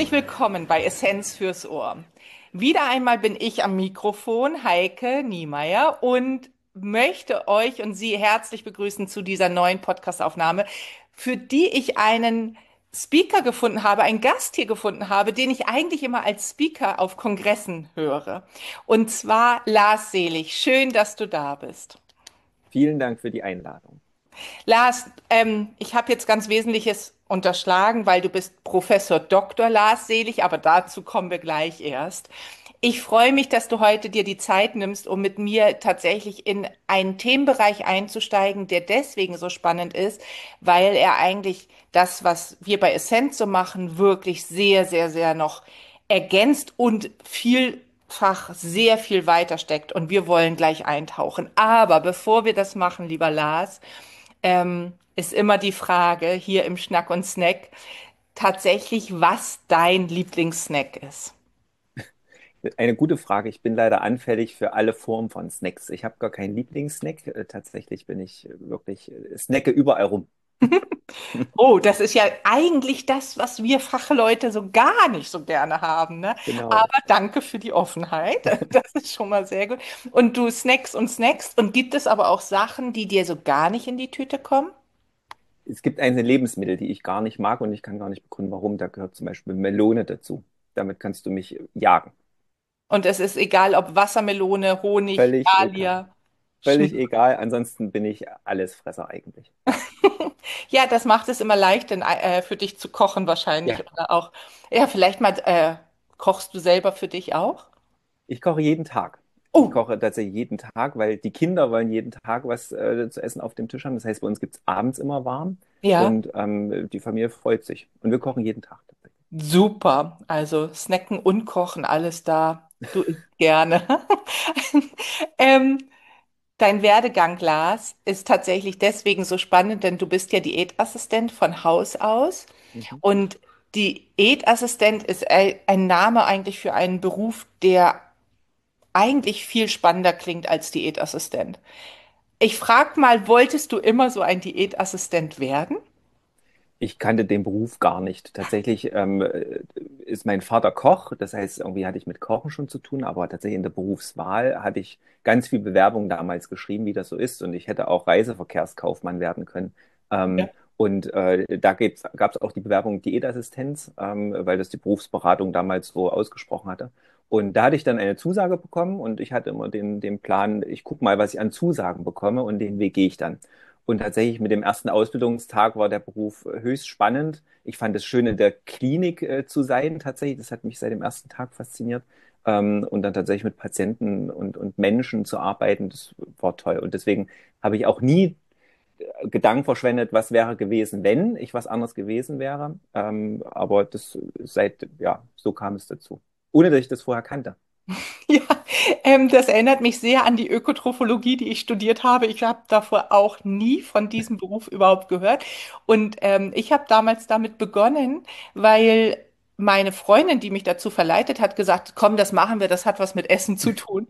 Herzlich willkommen bei Essenz fürs Ohr. Wieder einmal bin ich am Mikrofon, Heike Niemeyer, und möchte euch und Sie herzlich begrüßen zu dieser neuen Podcastaufnahme, für die ich einen Speaker gefunden habe, einen Gast hier gefunden habe, den ich eigentlich immer als Speaker auf Kongressen höre. Und zwar Lars Selig. Schön, dass du da bist. Vielen Dank für die Einladung. Lars, ich habe jetzt ganz Wesentliches unterschlagen, weil du bist Professor Dr. Lars Selig, aber dazu kommen wir gleich erst. Ich freue mich, dass du heute dir die Zeit nimmst, um mit mir tatsächlich in einen Themenbereich einzusteigen, der deswegen so spannend ist, weil er eigentlich das, was wir bei Essenz so machen, wirklich sehr, sehr, sehr noch ergänzt und vielfach sehr viel weiter steckt. Und wir wollen gleich eintauchen. Aber bevor wir das machen, lieber Lars, ist immer die Frage hier im Schnack und Snack tatsächlich, was dein Lieblingssnack ist. Eine gute Frage. Ich bin leider anfällig für alle Formen von Snacks. Ich habe gar keinen Lieblingssnack. Tatsächlich bin ich wirklich, snacke überall rum. Oh, das ist ja eigentlich das, was wir Fachleute so gar nicht so gerne haben, ne? Genau. Aber danke für die Offenheit. Das ist schon mal sehr gut. Und du snackst und snackst. Und gibt es aber auch Sachen, die dir so gar nicht in die Tüte kommen? Es gibt einzelne Lebensmittel, die ich gar nicht mag und ich kann gar nicht begründen, warum. Da gehört zum Beispiel Melone dazu. Damit kannst du mich jagen. Und es ist egal, ob Wassermelone, Honig, Völlig egal. Dahlia, Völlig Schnee. egal. Ansonsten bin ich Allesfresser eigentlich. Ja, das macht es immer leicht, für dich zu kochen wahrscheinlich. Ja, Oder auch, ja, vielleicht mal, kochst du selber für dich auch? ich koche jeden Tag. Ich Oh, koche tatsächlich jeden Tag, weil die Kinder wollen jeden Tag was zu essen auf dem Tisch haben. Das heißt, bei uns gibt es abends immer warm ja, und die Familie freut sich. Und wir kochen jeden Tag tatsächlich. super. Also snacken und kochen, alles da. Du isst gerne. Ähm, Dein Werdegang, Lars, ist tatsächlich deswegen so spannend, denn du bist ja Diätassistent von Haus aus. Mhm. Und Diätassistent ist ein Name eigentlich für einen Beruf, der eigentlich viel spannender klingt als Diätassistent. Ich frag mal, wolltest du immer so ein Diätassistent werden? Ich kannte den Beruf gar nicht. Tatsächlich ist mein Vater Koch, das heißt, irgendwie hatte ich mit Kochen schon zu tun, aber tatsächlich in der Berufswahl hatte ich ganz viel Bewerbung damals geschrieben, wie das so ist. Und ich hätte auch Reiseverkehrskaufmann werden können. Ja. Und da gab es auch die Bewerbung Diätassistenz, weil das die Berufsberatung damals so ausgesprochen hatte. Und da hatte ich dann eine Zusage bekommen und ich hatte immer den Plan, ich gucke mal, was ich an Zusagen bekomme und den Weg gehe ich dann. Und tatsächlich mit dem ersten Ausbildungstag war der Beruf höchst spannend. Ich fand es schön, in der Klinik zu sein, tatsächlich. Das hat mich seit dem ersten Tag fasziniert. Und dann tatsächlich mit Patienten und Menschen zu arbeiten, das war toll. Und deswegen habe ich auch nie Gedanken verschwendet, was wäre gewesen, wenn ich was anderes gewesen wäre. Aber ja, so kam es dazu. Ohne dass ich das vorher kannte. Ja, das erinnert mich sehr an die Ökotrophologie, die ich studiert habe. Ich habe davor auch nie von diesem Beruf überhaupt gehört. Und ich habe damals damit begonnen, weil meine Freundin, die mich dazu verleitet hat, gesagt, komm, das machen wir, das hat was mit Essen zu tun.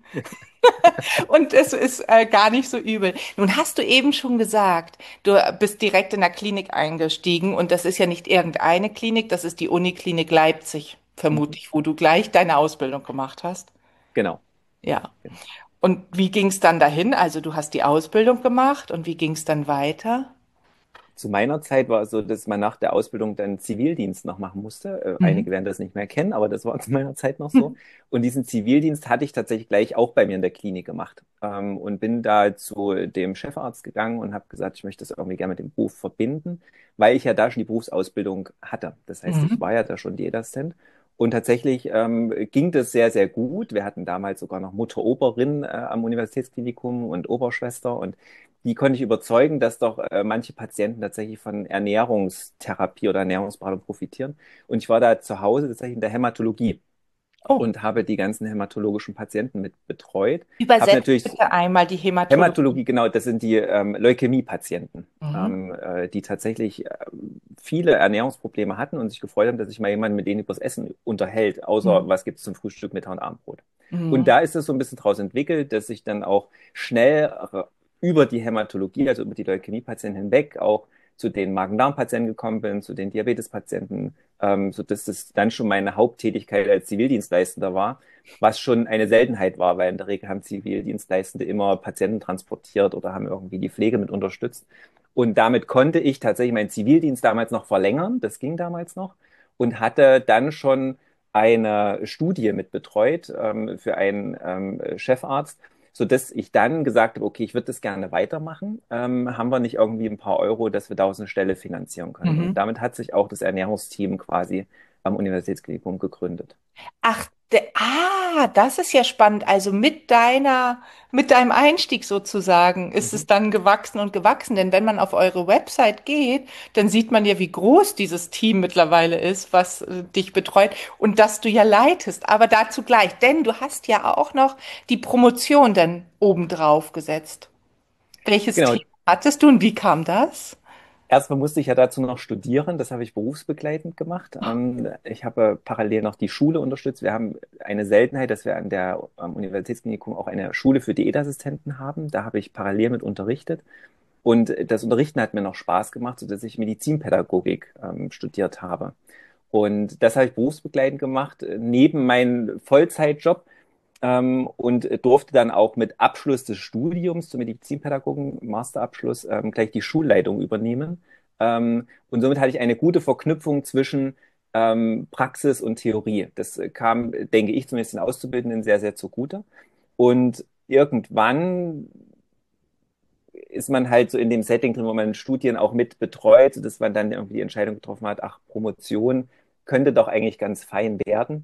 Und es ist gar nicht so übel. Nun hast du eben schon gesagt, du bist direkt in der Klinik eingestiegen und das ist ja nicht irgendeine Klinik, das ist die Uniklinik Leipzig, vermute Mhm. ich, wo du gleich deine Ausbildung gemacht hast. Genau. Ja. Genau. Und wie ging es dann dahin? Also du hast die Ausbildung gemacht und wie ging es dann weiter? Zu meiner Zeit war es so, dass man nach der Ausbildung dann Zivildienst noch machen musste. Mhm. Einige werden das nicht mehr kennen, aber das war zu meiner Zeit noch so. Und diesen Zivildienst hatte ich tatsächlich gleich auch bei mir in der Klinik gemacht. Und bin da zu dem Chefarzt gegangen und habe gesagt, ich möchte das irgendwie gerne mit dem Beruf verbinden, weil ich ja da schon die Berufsausbildung hatte. Das heißt, ich Mhm. war ja da schon Diätassistent. Und tatsächlich ging das sehr, sehr gut. Wir hatten damals sogar noch Mutter-Oberin am Universitätsklinikum und Oberschwester. Und die konnte ich überzeugen, dass doch manche Patienten tatsächlich von Ernährungstherapie oder Ernährungsberatung profitieren. Und ich war da zu Hause tatsächlich in der Hämatologie Oh, und habe die ganzen hämatologischen Patienten mit betreut. Habe übersetzt natürlich bitte einmal die Hämatologie. Hämatologie, genau, das sind die Leukämie-Patienten, Mhm. die tatsächlich viele Ernährungsprobleme hatten und sich gefreut haben, dass sich mal jemand mit denen übers Essen unterhält, außer Mhm. was gibt es zum Frühstück, Mittag und Abendbrot. Und Mhm. da ist es so ein bisschen daraus entwickelt, dass ich dann auch schnell über die Hämatologie, also über die Leukämie-Patienten hinweg, auch zu den Magen-Darm-Patienten gekommen bin, zu den Diabetespatienten, sodass das dann schon meine Haupttätigkeit als Zivildienstleistender war, was schon eine Seltenheit war, weil in der Regel haben Zivildienstleistende immer Patienten transportiert oder haben irgendwie die Pflege mit unterstützt. Und damit konnte ich tatsächlich meinen Zivildienst damals noch verlängern, das ging damals noch, und hatte dann schon eine Studie mit betreut für einen Chefarzt, so dass ich dann gesagt habe, okay, ich würde das gerne weitermachen. Haben wir nicht irgendwie ein paar Euro, dass wir daraus eine Stelle finanzieren können? Und Mhm. damit hat sich auch das Ernährungsteam quasi am Universitätsklinikum gegründet. Ach, das ist ja spannend. Also mit deinem Einstieg sozusagen ist es Mhm. dann gewachsen und gewachsen. Denn wenn man auf eure Website geht, dann sieht man ja, wie groß dieses Team mittlerweile ist, was dich betreut und dass du ja leitest. Aber dazu gleich, denn du hast ja auch noch die Promotion dann obendrauf gesetzt. Welches Genau, Thema hattest du und wie kam das? erstmal musste ich ja dazu noch studieren. Das habe ich berufsbegleitend gemacht. Ich habe parallel noch die Schule unterstützt. Wir haben eine Seltenheit, dass wir an der Universitätsklinikum auch eine Schule für Diätassistenten haben. Da habe ich parallel mit unterrichtet. Und das Unterrichten hat mir noch Spaß gemacht, sodass ich Medizinpädagogik studiert habe. Und das habe ich berufsbegleitend gemacht, neben meinem Vollzeitjob und durfte dann auch mit Abschluss des Studiums zum Medizinpädagogen, Masterabschluss, gleich die Schulleitung übernehmen. Und somit hatte ich eine gute Verknüpfung zwischen Praxis und Theorie. Das kam, denke ich, zumindest den Auszubildenden sehr, sehr zugute. Und irgendwann ist man halt so in dem Setting drin, wo man Studien auch mit betreut, dass man dann irgendwie die Entscheidung getroffen hat, ach, Promotion könnte doch eigentlich ganz fein werden.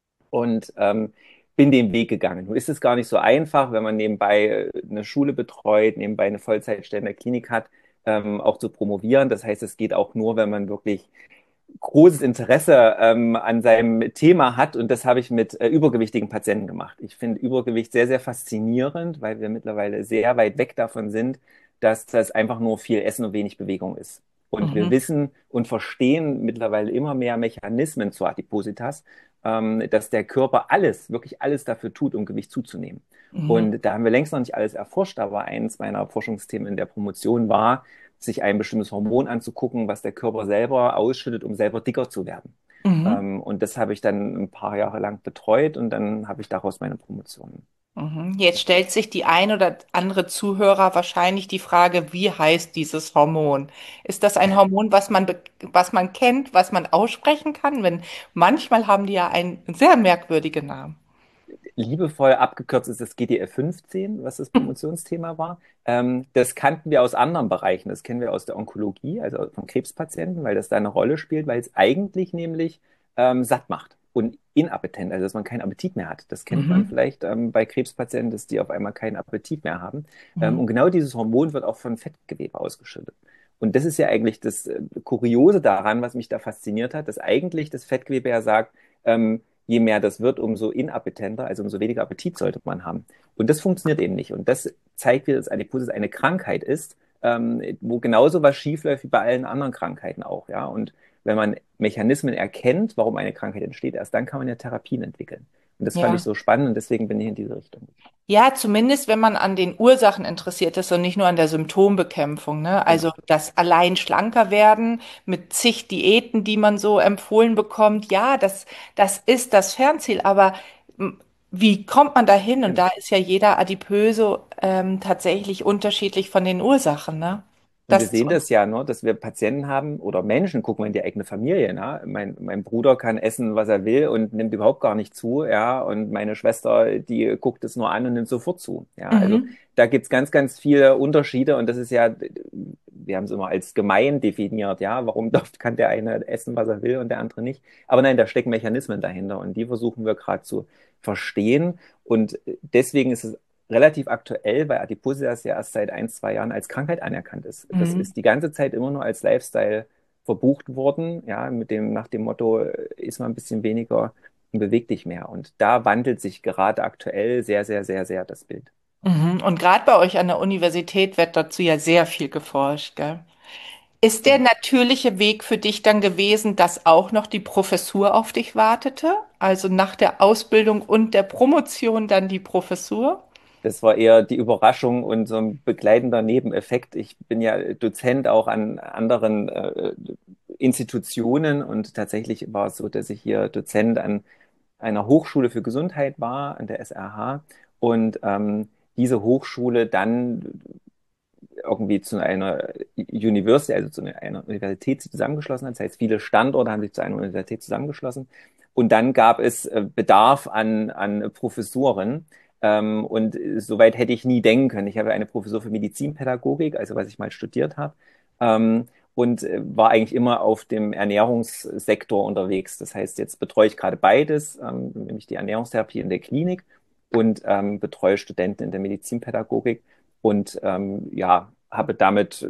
Und bin den Weg gegangen. Nun ist es gar nicht so einfach, wenn man nebenbei eine Schule betreut, nebenbei eine Vollzeitstelle in der Klinik hat, auch zu promovieren. Das heißt, es geht auch nur, wenn man wirklich großes Interesse an seinem Thema hat, und das habe ich mit übergewichtigen Patienten gemacht. Ich finde Übergewicht sehr, sehr faszinierend, weil wir mittlerweile sehr weit weg davon sind, dass das einfach nur viel Essen und wenig Bewegung ist. Und wir Mhm. wissen und verstehen mittlerweile immer mehr Mechanismen zur Adipositas, dass der Körper alles, wirklich alles dafür tut, um Gewicht zuzunehmen. Mhm. Und da haben wir längst noch nicht alles erforscht, aber eins meiner Forschungsthemen in der Promotion war, sich ein bestimmtes Hormon anzugucken, was der Körper selber ausschüttet, um selber dicker zu werden. Mhm. Und das habe ich dann ein paar Jahre lang betreut und dann habe ich daraus meine Promotion. Mhm. Jetzt stellt sich die ein oder andere Zuhörer wahrscheinlich die Frage, wie heißt dieses Hormon? Ist das ein Hormon, was man kennt, was man aussprechen kann? Wenn manchmal haben die ja einen sehr merkwürdigen Namen. Liebevoll abgekürzt ist das GDF-15, was das Promotionsthema war. Das kannten wir aus anderen Bereichen. Das kennen wir aus der Onkologie, also von Krebspatienten, weil das da eine Rolle spielt, weil es eigentlich nämlich satt macht und inappetent, also dass man keinen Appetit mehr hat. Das kennt man Mhm. vielleicht bei Krebspatienten, dass die auf einmal keinen Appetit mehr haben. Mhm. Und genau dieses Hormon wird auch von Fettgewebe ausgeschüttet. Und das ist ja eigentlich das Kuriose daran, was mich da fasziniert hat, dass eigentlich das Fettgewebe ja sagt, je mehr das wird, umso inappetenter, also umso weniger Appetit sollte man haben. Und das funktioniert eben nicht. Und das zeigt wieder, dass Adipositas eine Krankheit ist, wo genauso was schiefläuft wie bei allen anderen Krankheiten auch, ja. Und wenn man Mechanismen erkennt, warum eine Krankheit entsteht, erst dann kann man ja Therapien entwickeln. Und das fand ich Ja. so spannend und deswegen bin ich in diese Richtung. Ja, zumindest wenn man an den Ursachen interessiert ist und nicht nur an der Symptombekämpfung, ne? Also Genau. das allein schlanker werden mit zig Diäten, die man so empfohlen bekommt, ja, das ist das Fernziel. Aber wie kommt man dahin? Und Genau. da ist ja jeder Adipöse tatsächlich unterschiedlich von den Ursachen, ne? Und wir Das zu sehen das ja, ne, dass wir Patienten haben oder Menschen, gucken wir in die eigene Familie, ne? Mein Bruder kann essen, was er will und nimmt überhaupt gar nicht zu, ja. Und meine Schwester, die guckt es nur an und nimmt sofort zu. Ja, also Mhm. da gibt's ganz, ganz viele Unterschiede und das ist ja, wir haben es immer als gemein definiert, ja. Warum kann der eine essen, was er will und der andere nicht? Aber nein, da stecken Mechanismen dahinter und die versuchen wir gerade zu verstehen. Und deswegen ist es relativ aktuell, weil Adipositas ja erst seit 1, 2 Jahren als Krankheit anerkannt ist. Das Mhm. ist die ganze Zeit immer nur als Lifestyle verbucht worden, ja, nach dem Motto, iss mal ein bisschen weniger und beweg dich mehr. Und da wandelt sich gerade aktuell sehr, sehr, sehr, sehr das Bild. Mhm. Und gerade bei euch an der Universität wird dazu ja sehr viel geforscht, gell? Ist der Genau. natürliche Weg für dich dann gewesen, dass auch noch die Professur auf dich wartete? Also nach der Ausbildung und der Promotion dann die Professur? Das war eher die Überraschung und so ein begleitender Nebeneffekt. Ich bin ja Dozent auch an anderen Institutionen und tatsächlich war es so, dass ich hier Dozent an einer Hochschule für Gesundheit war, an der SRH. Und diese Hochschule dann irgendwie zu einer University, also zu einer Universität zusammengeschlossen hat. Das heißt, viele Standorte haben sich zu einer Universität zusammengeschlossen. Und dann gab es Bedarf an Professuren. Und soweit hätte ich nie denken können. Ich habe eine Professur für Medizinpädagogik, also was ich mal studiert habe. Und war eigentlich immer auf dem Ernährungssektor unterwegs. Das heißt, jetzt betreue ich gerade beides, nämlich die Ernährungstherapie in der Klinik und betreue Studenten in der Medizinpädagogik und ja, habe damit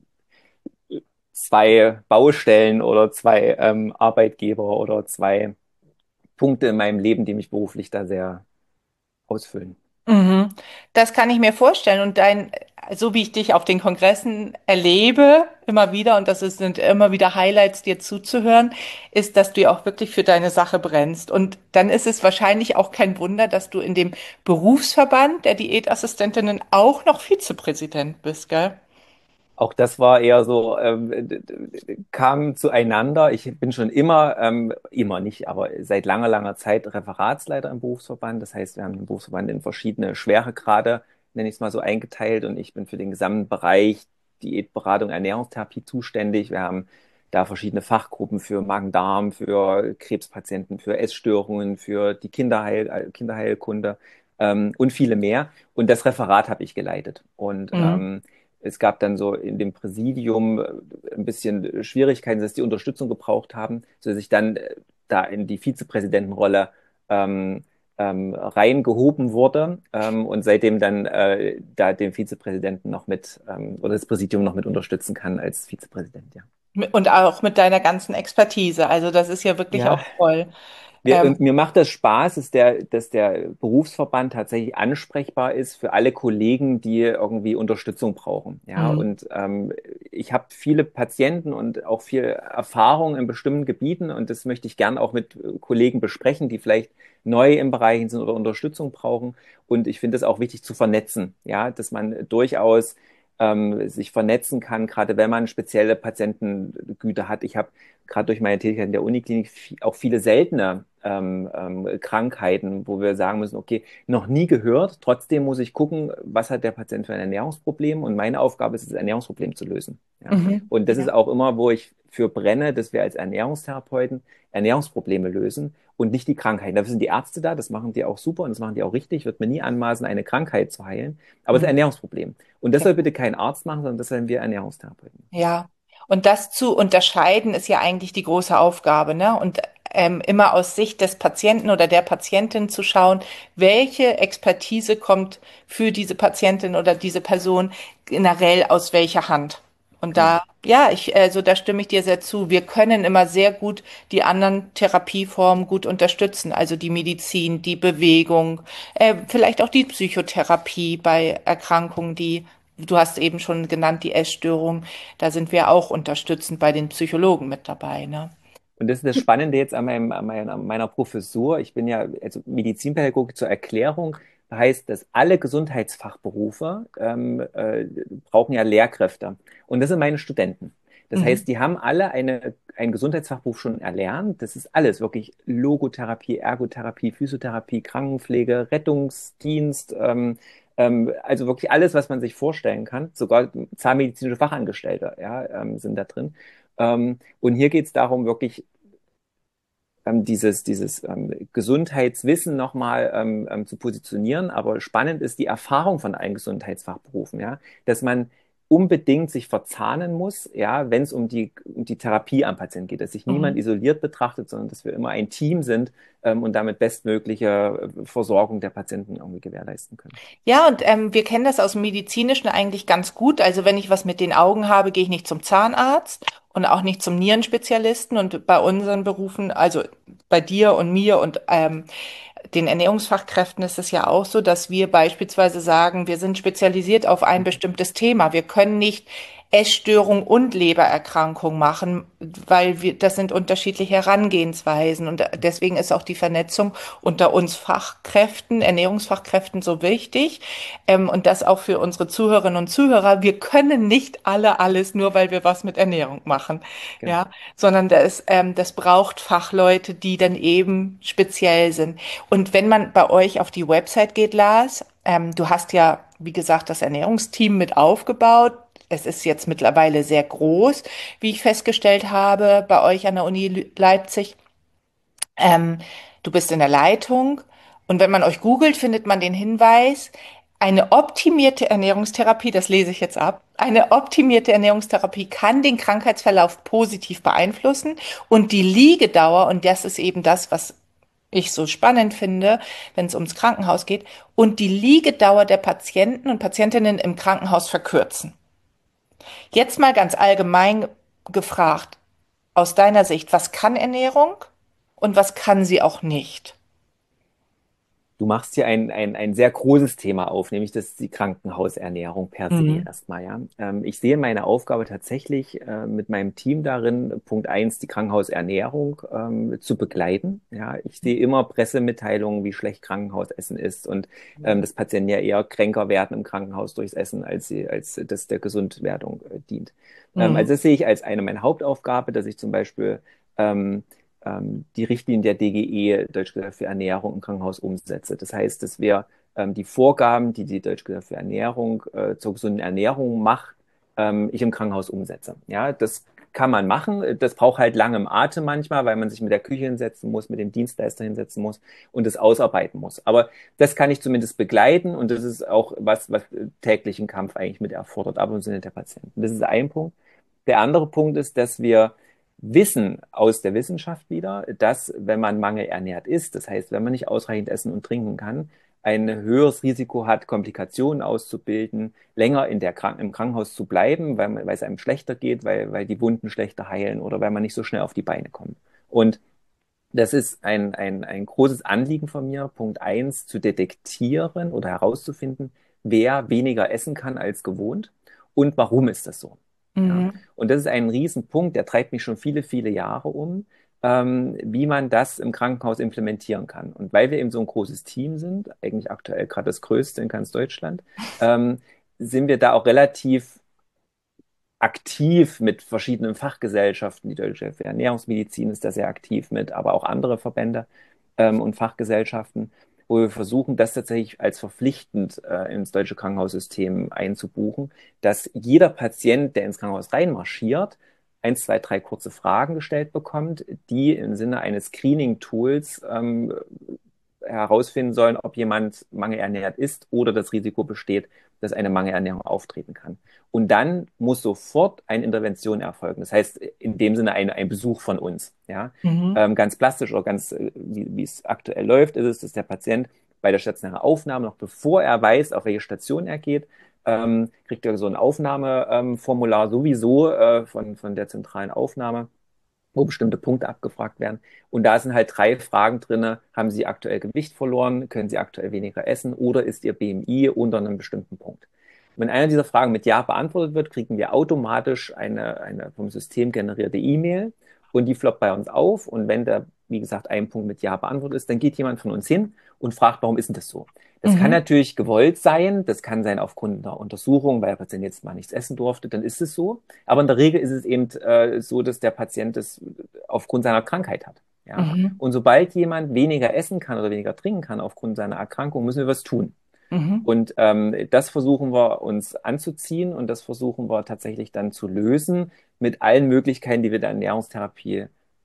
zwei Baustellen oder zwei Arbeitgeber oder zwei Punkte in meinem Leben, die mich beruflich da sehr ausfüllen. Mhm. Das kann ich mir vorstellen. Und so wie ich dich auf den Kongressen erlebe, immer wieder, und sind immer wieder Highlights, dir zuzuhören, ist, dass du ja auch wirklich für deine Sache brennst. Und dann ist es wahrscheinlich auch kein Wunder, dass du in dem Berufsverband der Diätassistentinnen auch noch Vizepräsident bist, gell? Auch das war eher so, kam zueinander. Ich bin schon immer, immer nicht, aber seit langer, langer Zeit Referatsleiter im Berufsverband. Das heißt, wir haben den Berufsverband in verschiedene Schweregrade, nenne ich es mal so, eingeteilt und ich bin für den gesamten Bereich Diätberatung, Ernährungstherapie zuständig. Wir haben da verschiedene Fachgruppen für Magen-Darm, für Krebspatienten, für Essstörungen, für die Kinderheilkunde und viele mehr. Und das Referat habe ich geleitet. Und Mhm. es gab dann so in dem Präsidium ein bisschen Schwierigkeiten, dass die Unterstützung gebraucht haben, sodass ich dann da in die Vizepräsidentenrolle reingehoben wurde und seitdem dann da den Vizepräsidenten noch mit oder das Präsidium noch mit unterstützen kann als Vizepräsident, ja. Und auch mit deiner ganzen Expertise. Also das ist ja wirklich Ja, auch toll. und mir macht das Spaß, dass der Berufsverband tatsächlich ansprechbar ist für alle Kollegen, die irgendwie Unterstützung brauchen. Ja, Mhm. und ich habe viele Patienten und auch viel Erfahrung in bestimmten Gebieten und das möchte ich gern auch mit Kollegen besprechen, die vielleicht neu im Bereich sind oder Unterstützung brauchen. Und ich finde es auch wichtig zu vernetzen, ja, dass man durchaus sich vernetzen kann, gerade wenn man spezielle Patientengüter hat. Ich habe gerade durch meine Tätigkeit in der Uniklinik auch viele seltene Krankheiten, wo wir sagen müssen, okay, noch nie gehört, trotzdem muss ich gucken, was hat der Patient für ein Ernährungsproblem und meine Aufgabe ist es, das Ernährungsproblem zu lösen. Ja? Mhm. Und das ist Ja. auch immer, wo ich für brenne, dass wir als Ernährungstherapeuten Ernährungsprobleme lösen und nicht die Krankheiten. Dafür sind die Ärzte da, das machen die auch super und das machen die auch richtig. Ich würde mir nie anmaßen, eine Krankheit zu heilen, aber es ist ein Mhm. Ernährungsproblem. Und das soll bitte kein Arzt machen, sondern das sollen wir Ernährungstherapeuten. Ja, und das zu unterscheiden ist ja eigentlich die große Aufgabe, ne? Und immer aus Sicht des Patienten oder der Patientin zu schauen, welche Expertise kommt für diese Patientin oder diese Person generell aus welcher Hand. Und Genau. also da stimme ich dir sehr zu. Wir können immer sehr gut die anderen Therapieformen gut unterstützen, also die Medizin, die Bewegung, vielleicht auch die Psychotherapie bei Erkrankungen, du hast eben schon genannt, die Essstörung. Da sind wir auch unterstützend bei den Psychologen mit dabei, ne? Und das ist das Spannende jetzt an meiner Professur. Ich bin ja, also Medizinpädagogik zur Erklärung, heißt, dass alle Gesundheitsfachberufe brauchen ja Lehrkräfte. Und das sind meine Studenten. Das Mhm. heißt, die haben alle einen Gesundheitsfachberuf schon erlernt. Das ist alles wirklich Logotherapie, Ergotherapie, Physiotherapie, Krankenpflege, Rettungsdienst, also wirklich alles, was man sich vorstellen kann. Sogar zahnmedizinische Fachangestellte, ja, sind da drin. Und hier geht es darum, wirklich dieses Gesundheitswissen nochmal zu positionieren. Aber spannend ist die Erfahrung von allen Gesundheitsfachberufen, ja, dass man unbedingt sich verzahnen muss, ja, wenn es um die Therapie am Patienten geht, dass sich niemand Mhm. isoliert betrachtet, sondern dass wir immer ein Team sind und damit bestmögliche Versorgung der Patienten irgendwie gewährleisten können. Ja, und wir kennen das aus dem Medizinischen eigentlich ganz gut. Also wenn ich was mit den Augen habe, gehe ich nicht zum Zahnarzt und auch nicht zum Nierenspezialisten. Und bei unseren Berufen, also bei dir und mir und den Ernährungsfachkräften ist es ja auch so, dass wir beispielsweise sagen, wir sind spezialisiert auf ein bestimmtes Thema. Wir können nicht Essstörung und Lebererkrankung machen, weil das sind unterschiedliche Herangehensweisen. Und deswegen ist auch die Vernetzung unter uns Fachkräften, Ernährungsfachkräften so wichtig. Und das auch für unsere Zuhörerinnen und Zuhörer. Wir können nicht alle alles, nur weil wir was mit Ernährung machen. Genau. Ja, sondern das braucht Fachleute, die dann eben speziell sind. Und wenn man bei euch auf die Website geht, Lars, du hast ja, wie gesagt, das Ernährungsteam mit aufgebaut. Es ist jetzt mittlerweile sehr groß, wie ich festgestellt habe, bei euch an der Uni Leipzig. Ähm, Du bist in der Leitung und wenn man euch googelt, findet man den Hinweis, eine optimierte Ernährungstherapie, das lese ich jetzt ab, eine optimierte Ernährungstherapie kann den Krankheitsverlauf positiv beeinflussen und die Liegedauer, und das ist eben das, was ich so spannend finde, wenn es ums Krankenhaus geht, und die Liegedauer der Patienten und Patientinnen im Krankenhaus verkürzen. Jetzt mal ganz allgemein gefragt, aus deiner Sicht, was kann Ernährung und was kann sie auch nicht? Du machst hier ein sehr großes Thema auf, nämlich das die Krankenhausernährung per se Mhm. erstmal, ja. Ich sehe meine Aufgabe tatsächlich mit meinem Team darin, Punkt eins, die Krankenhausernährung zu begleiten. Ja, ich sehe immer Pressemitteilungen, wie schlecht Krankenhausessen ist und dass Patienten ja eher kränker werden im Krankenhaus durchs Essen, als das der Gesundwerdung dient. Mhm. Also das sehe ich als eine meiner Hauptaufgabe, dass ich zum Beispiel die Richtlinien der DGE, Deutsch gesagt für Ernährung im Krankenhaus, umsetze. Das heißt, dass wir die Vorgaben, die die Deutsch gesagt für Ernährung zur gesunden Ernährung macht, ich im Krankenhaus umsetze. Ja, das kann man machen. Das braucht halt langem Atem manchmal, weil man sich mit der Küche hinsetzen muss, mit dem Dienstleister hinsetzen muss und das ausarbeiten muss. Aber das kann ich zumindest begleiten und das ist auch was täglichen Kampf eigentlich mit erfordert, aber im Sinne der Patienten. Das ist ein Punkt. Der andere Punkt ist, dass wir wissen aus der Wissenschaft wieder, dass wenn man mangelernährt ist, das heißt, wenn man nicht ausreichend essen und trinken kann, ein höheres Risiko hat, Komplikationen auszubilden, länger im Krankenhaus zu bleiben, weil es einem schlechter geht, weil die Wunden schlechter heilen oder weil man nicht so schnell auf die Beine kommt. Und das ist ein großes Anliegen von mir, Punkt eins, zu detektieren oder herauszufinden, wer weniger essen kann als gewohnt und warum ist das so. Ja? Mhm. Und das ist ein Riesenpunkt, der treibt mich schon viele, viele Jahre um, wie man das im Krankenhaus implementieren kann. Und weil wir eben so ein großes Team sind, eigentlich aktuell gerade das größte in ganz Deutschland, sind wir da auch relativ aktiv mit verschiedenen Fachgesellschaften. Die Deutsche für Ernährungsmedizin ist da sehr aktiv mit, aber auch andere Verbände und Fachgesellschaften, wo wir versuchen, das tatsächlich als verpflichtend ins deutsche Krankenhaussystem einzubuchen, dass jeder Patient, der ins Krankenhaus reinmarschiert, eins, zwei, drei kurze Fragen gestellt bekommt, die im Sinne eines Screening-Tools herausfinden sollen, ob jemand mangelernährt ist oder das Risiko besteht, dass eine Mangelernährung auftreten kann. Und dann muss sofort eine Intervention erfolgen. Das heißt, in dem Sinne ein Besuch von uns. Ja? Mhm. Ganz plastisch oder ganz, wie es aktuell läuft, ist es, dass der Patient bei der stationären Aufnahme, noch bevor er weiß, auf welche Station er geht, kriegt er so ein Aufnahmeformular sowieso von der zentralen Aufnahme, wo bestimmte Punkte abgefragt werden. Und da sind halt drei Fragen drin. Haben Sie aktuell Gewicht verloren? Können Sie aktuell weniger essen? Oder ist Ihr BMI unter einem bestimmten Punkt? Wenn eine dieser Fragen mit Ja beantwortet wird, kriegen wir automatisch eine vom System generierte E-Mail und die floppt bei uns auf. Und wenn da, wie gesagt, ein Punkt mit Ja beantwortet ist, dann geht jemand von uns hin und fragt, warum ist denn das so? Das kann Mhm. natürlich gewollt sein, das kann sein aufgrund einer Untersuchung, weil der Patient jetzt mal nichts essen durfte, dann ist es so. Aber in der Regel ist es eben so, dass der Patient es aufgrund seiner Krankheit hat. Ja? Mhm. Und sobald jemand weniger essen kann oder weniger trinken kann aufgrund seiner Erkrankung, müssen wir was tun. Mhm. Und das versuchen wir uns anzuziehen und das versuchen wir tatsächlich dann zu lösen mit allen Möglichkeiten, die wir der Ernährungstherapie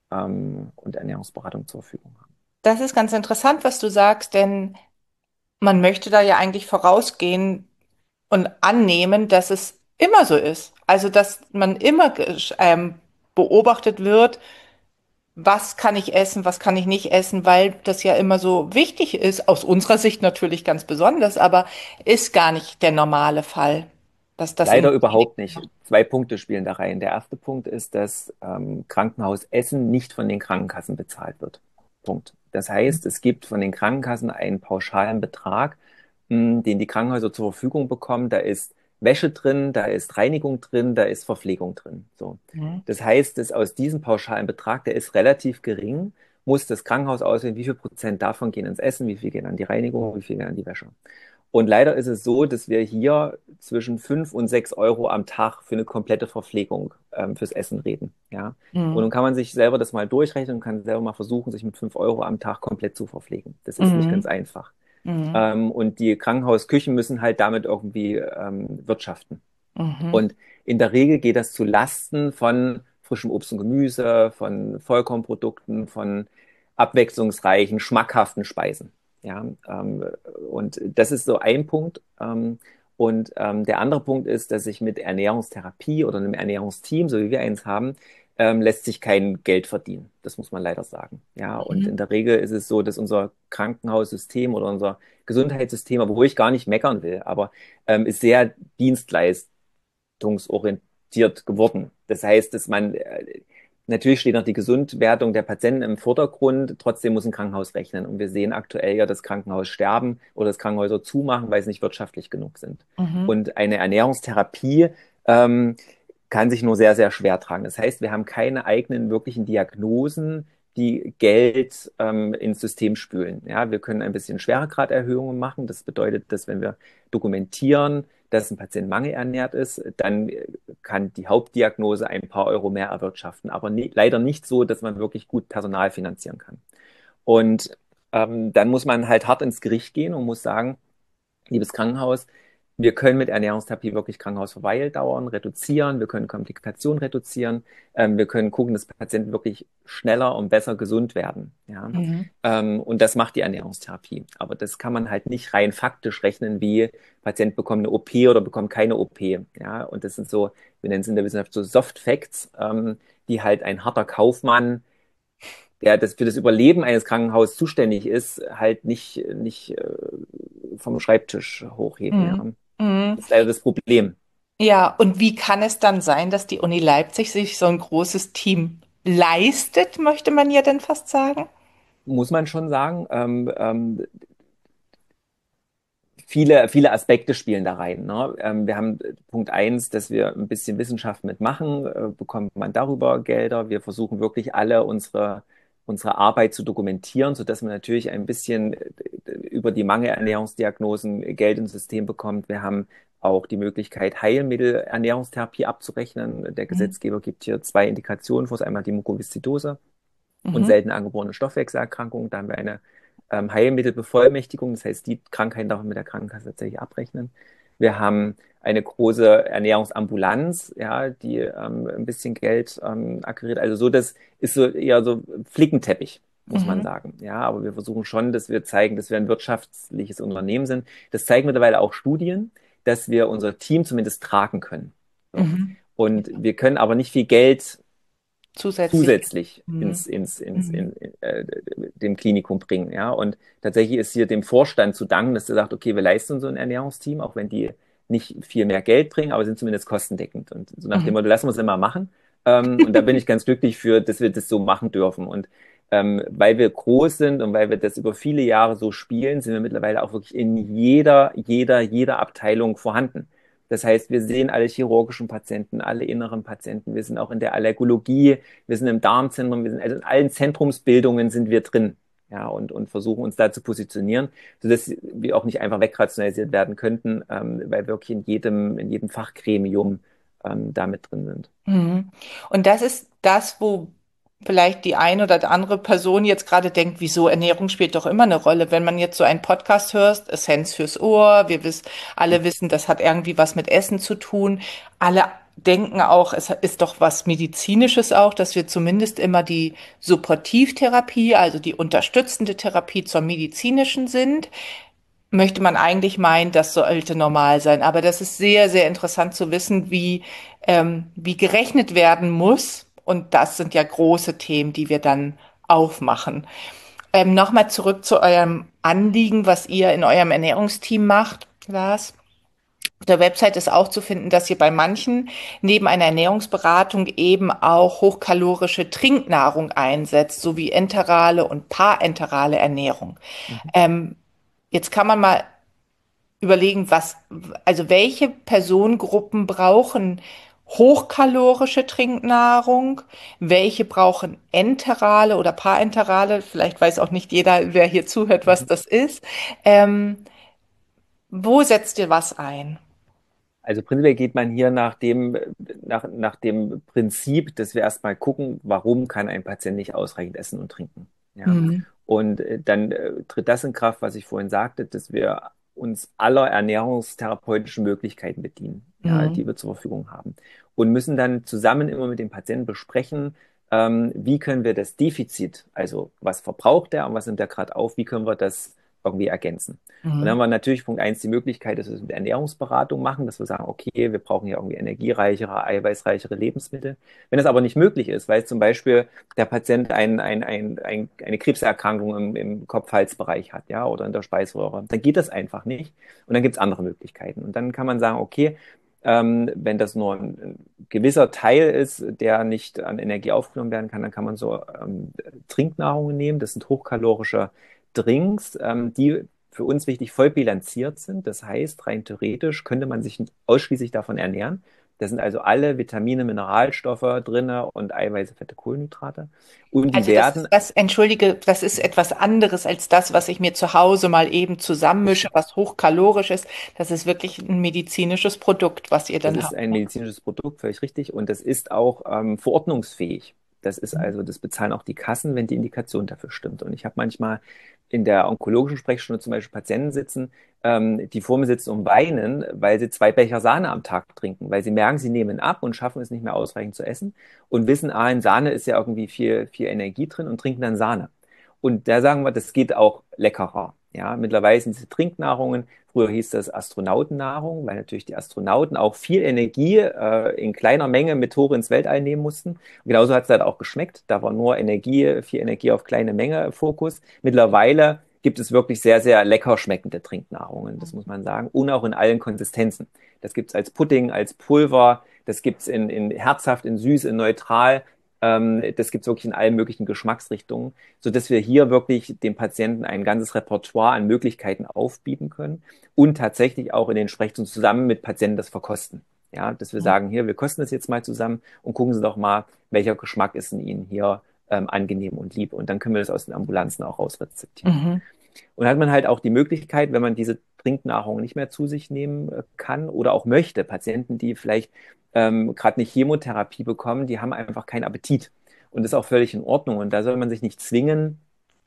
und Ernährungsberatung zur Verfügung haben. Das ist ganz interessant, was du sagst, denn man möchte da ja eigentlich vorausgehen und annehmen, dass es immer so ist. Also, dass man immer beobachtet wird, was kann ich essen, was kann ich nicht essen, weil das ja immer so wichtig ist, aus unserer Sicht natürlich ganz besonders, aber ist gar nicht der normale Fall, dass das im Leider überhaupt nicht. Zwei Punkte spielen da rein. Der erste Punkt ist, dass Krankenhausessen nicht von den Krankenkassen bezahlt wird. Punkt. Das heißt, es gibt von den Krankenkassen einen pauschalen Betrag, den die Krankenhäuser zur Verfügung bekommen. Da ist Wäsche drin, da ist Reinigung drin, da ist Verpflegung drin. So. Mhm. Das heißt, dass aus diesem pauschalen Betrag, der ist relativ gering, muss das Krankenhaus auswählen, wie viel Prozent davon gehen ins Essen, wie viel gehen an die Reinigung, wie viel gehen an die Wäsche. Und leider ist es so, dass wir hier zwischen 5 und 6 Euro am Tag für eine komplette Verpflegung fürs Essen reden. Ja? Und Mhm. nun kann man sich selber das mal durchrechnen und kann selber mal versuchen, sich mit 5 Euro am Tag komplett zu verpflegen. Das ist nicht ganz Mhm. einfach. Mhm. Und die Krankenhausküchen müssen halt damit irgendwie wirtschaften. Mhm. Und in der Regel geht das zu Lasten von frischem Obst und Gemüse, von Vollkornprodukten, von abwechslungsreichen, schmackhaften Speisen. Ja, und das ist so ein Punkt. Der andere Punkt ist, dass sich mit Ernährungstherapie oder einem Ernährungsteam, so wie wir eins haben, lässt sich kein Geld verdienen. Das muss man leider sagen. Ja, und in Mhm. der Regel ist es so, dass unser Krankenhaussystem oder unser Gesundheitssystem, obwohl ich gar nicht meckern will, aber ist sehr dienstleistungsorientiert geworden. Das heißt, dass man natürlich steht noch die Gesundwerdung der Patienten im Vordergrund, trotzdem muss ein Krankenhaus rechnen. Und wir sehen aktuell ja das Krankenhaus sterben oder das Krankenhäuser zumachen, weil sie nicht wirtschaftlich genug sind. Mhm. Und eine Ernährungstherapie ähm, kann sich nur sehr, sehr schwer tragen. Das heißt, wir haben keine eigenen wirklichen Diagnosen, die Geld ins System spülen. Ja, wir können ein bisschen Schweregraderhöhungen machen. Das bedeutet, dass wenn wir dokumentieren, dass ein Patient mangelernährt ist, dann kann die Hauptdiagnose ein paar Euro mehr erwirtschaften, aber leider nicht so, dass man wirklich gut Personal finanzieren kann. Und dann muss man halt hart ins Gericht gehen und muss sagen, liebes Krankenhaus, wir können mit Ernährungstherapie wirklich Krankenhausverweildauern reduzieren, wir können Komplikationen reduzieren, wir können gucken, dass Patienten wirklich schneller und besser gesund werden. Ja? Mhm. Und das macht die Ernährungstherapie. Aber das kann man halt nicht rein faktisch rechnen, wie Patient bekommt eine OP oder bekommt keine OP. Ja? Und das sind so, wir nennen es in der Wissenschaft so Soft Facts, die halt ein harter Kaufmann, der das für das Überleben eines Krankenhauses zuständig ist, halt nicht vom Schreibtisch hochheben. Ja. Mhm. Mhm. Das ist leider das Problem, Ja, und wie kann es dann sein, dass die Uni Leipzig sich so ein großes Team leistet, möchte man ja dann fast sagen? muss man schon sagen. Viele Aspekte spielen da rein. Ne? Wir haben Punkt eins, dass wir ein bisschen Wissenschaft mitmachen, bekommt man darüber Gelder. Wir versuchen wirklich alle unsere Arbeit zu dokumentieren, sodass man natürlich ein bisschen über die Mangelernährungsdiagnosen Geld ins System bekommt. Wir haben auch die Möglichkeit, Heilmittelernährungstherapie abzurechnen. Der Mhm. Gesetzgeber gibt hier zwei Indikationen vor, einmal die Mukoviszidose und Mhm. selten angeborene Stoffwechselerkrankungen. Da haben wir eine Heilmittelbevollmächtigung, das heißt, die Krankheiten darf man mit der Krankenkasse tatsächlich abrechnen. Wir haben eine große Ernährungsambulanz, ja, die ein bisschen Geld akquiriert. Also so, das ist so eher so Flickenteppich, muss man Mhm. sagen. Ja, aber wir versuchen schon, dass wir zeigen, dass wir ein wirtschaftliches Unternehmen sind. Das zeigen mittlerweile auch Studien, dass wir unser Team zumindest tragen können. So. Mhm. Und wir können aber nicht viel Geld Zusätzlich. zusätzlich Mhm. Mhm. dem Klinikum bringen. Ja? Und tatsächlich ist hier dem Vorstand zu danken, dass er sagt, okay, wir leisten uns so ein Ernährungsteam, auch wenn die nicht viel mehr Geld bringen, aber sind zumindest kostendeckend. Und so nach dem Mhm. Motto, lassen wir es immer machen. Und da bin ich ganz glücklich für, dass wir das so machen dürfen. Und weil wir groß sind und weil wir das über viele Jahre so spielen, sind wir mittlerweile auch wirklich in jeder Abteilung vorhanden. Das heißt, wir sehen alle chirurgischen Patienten, alle inneren Patienten. Wir sind auch in der Allergologie, wir sind im Darmzentrum, wir sind also in allen Zentrumsbildungen sind wir drin. Ja, und versuchen uns da zu positionieren, sodass wir auch nicht einfach wegrationalisiert werden könnten, weil wir wirklich in jedem Fachgremium da mit drin sind. Mhm. Und das ist das, wo vielleicht die eine oder die andere Person jetzt gerade denkt, wieso Ernährung spielt doch immer eine Rolle. Wenn man jetzt so einen Podcast hört, Essenz fürs Ohr, alle wissen, das hat irgendwie was mit Essen zu tun. Alle denken auch, es ist doch was Medizinisches auch, dass wir zumindest immer die Supportivtherapie, also die unterstützende Therapie zur medizinischen sind. Möchte man eigentlich meinen, das sollte normal sein. Aber das ist sehr, sehr interessant zu wissen, wie gerechnet werden muss. Und das sind ja große Themen, die wir dann aufmachen. Nochmal zurück zu eurem Anliegen, was ihr in eurem Ernährungsteam macht, Lars. Auf der Website ist auch zu finden, dass ihr bei manchen neben einer Ernährungsberatung eben auch hochkalorische Trinknahrung einsetzt, sowie enterale und parenterale Ernährung. Mhm. Ähm, Jetzt kann man mal überlegen, also welche Personengruppen brauchen hochkalorische Trinknahrung, welche brauchen enterale oder parenterale, vielleicht weiß auch nicht jeder, wer hier zuhört, was Mhm. das ist. Ähm, Wo setzt ihr was ein? Also prinzipiell geht man hier nach dem Prinzip, dass wir erstmal gucken, warum kann ein Patient nicht ausreichend essen und trinken. Ja. Mhm. Und dann tritt das in Kraft, was ich vorhin sagte, dass wir uns aller ernährungstherapeutischen Möglichkeiten bedienen, ja, Mhm. die wir zur Verfügung haben. Und müssen dann zusammen immer mit dem Patienten besprechen, wie können wir das Defizit, also was verbraucht er und was nimmt er gerade auf, wie können wir das irgendwie ergänzen. Und dann Mhm. haben wir natürlich Punkt eins die Möglichkeit, dass wir es mit Ernährungsberatung machen, dass wir sagen, okay, wir brauchen ja irgendwie energiereichere, eiweißreichere Lebensmittel. Wenn das aber nicht möglich ist, weil zum Beispiel der Patient eine Krebserkrankung im Kopf-Hals-Bereich hat, ja, oder in der Speiseröhre, dann geht das einfach nicht. Und dann gibt es andere Möglichkeiten. Und dann kann man sagen, okay, wenn das nur ein gewisser Teil ist, der nicht an Energie aufgenommen werden kann, dann kann man so Trinknahrungen nehmen. Das sind hochkalorische Drinks, die für uns wichtig voll bilanziert sind. Das heißt, rein theoretisch könnte man sich ausschließlich davon ernähren. Da sind also alle Vitamine, Mineralstoffe drinne und Eiweiße, Fette, Kohlenhydrate. Und die Also das werden, ist was, entschuldige, das ist etwas anderes als das, was ich mir zu Hause mal eben zusammenmische, richtig, was hochkalorisch ist. Das ist wirklich ein medizinisches Produkt, was ihr das dann ist habt. ein medizinisches Produkt, völlig richtig. Und das ist auch verordnungsfähig. Das ist also, das bezahlen auch die Kassen, wenn die Indikation dafür stimmt. Und ich habe manchmal in der onkologischen Sprechstunde zum Beispiel Patienten sitzen, die vor mir sitzen und weinen, weil sie 2 Becher Sahne am Tag trinken, weil sie merken, sie nehmen ab und schaffen es nicht mehr ausreichend zu essen und wissen, in Sahne ist ja irgendwie viel Energie drin und trinken dann Sahne. Und da sagen wir, das geht auch leckerer. Ja, mittlerweile sind diese Trinknahrungen, früher hieß das Astronautennahrung, weil natürlich die Astronauten auch viel Energie in kleiner Menge mit hoch ins Weltall nehmen mussten. Und genauso hat es halt auch geschmeckt. Da war nur Energie, viel Energie auf kleine Menge Fokus. Mittlerweile gibt es wirklich sehr, sehr lecker schmeckende Trinknahrungen, das muss man sagen. Und auch in allen Konsistenzen. Das gibt es als Pudding, als Pulver, das gibt es in herzhaft, in süß, in neutral. Das gibt es wirklich in allen möglichen Geschmacksrichtungen, sodass wir hier wirklich dem Patienten ein ganzes Repertoire an Möglichkeiten aufbieten können und tatsächlich auch in den Sprechstunden zusammen mit Patienten das verkosten. Ja, dass wir sagen, hier, wir kosten das jetzt mal zusammen und gucken Sie doch mal, welcher Geschmack ist in Ihnen hier angenehm und lieb. Und dann können wir das aus den Ambulanzen auch rausrezeptieren. Mhm. Und dann hat man halt auch die Möglichkeit, wenn man diese Trinknahrung nicht mehr zu sich nehmen kann oder auch möchte, Patienten, die vielleicht gerade eine Chemotherapie bekommen, die haben einfach keinen Appetit. Und das ist auch völlig in Ordnung. Und da soll man sich nicht zwingen,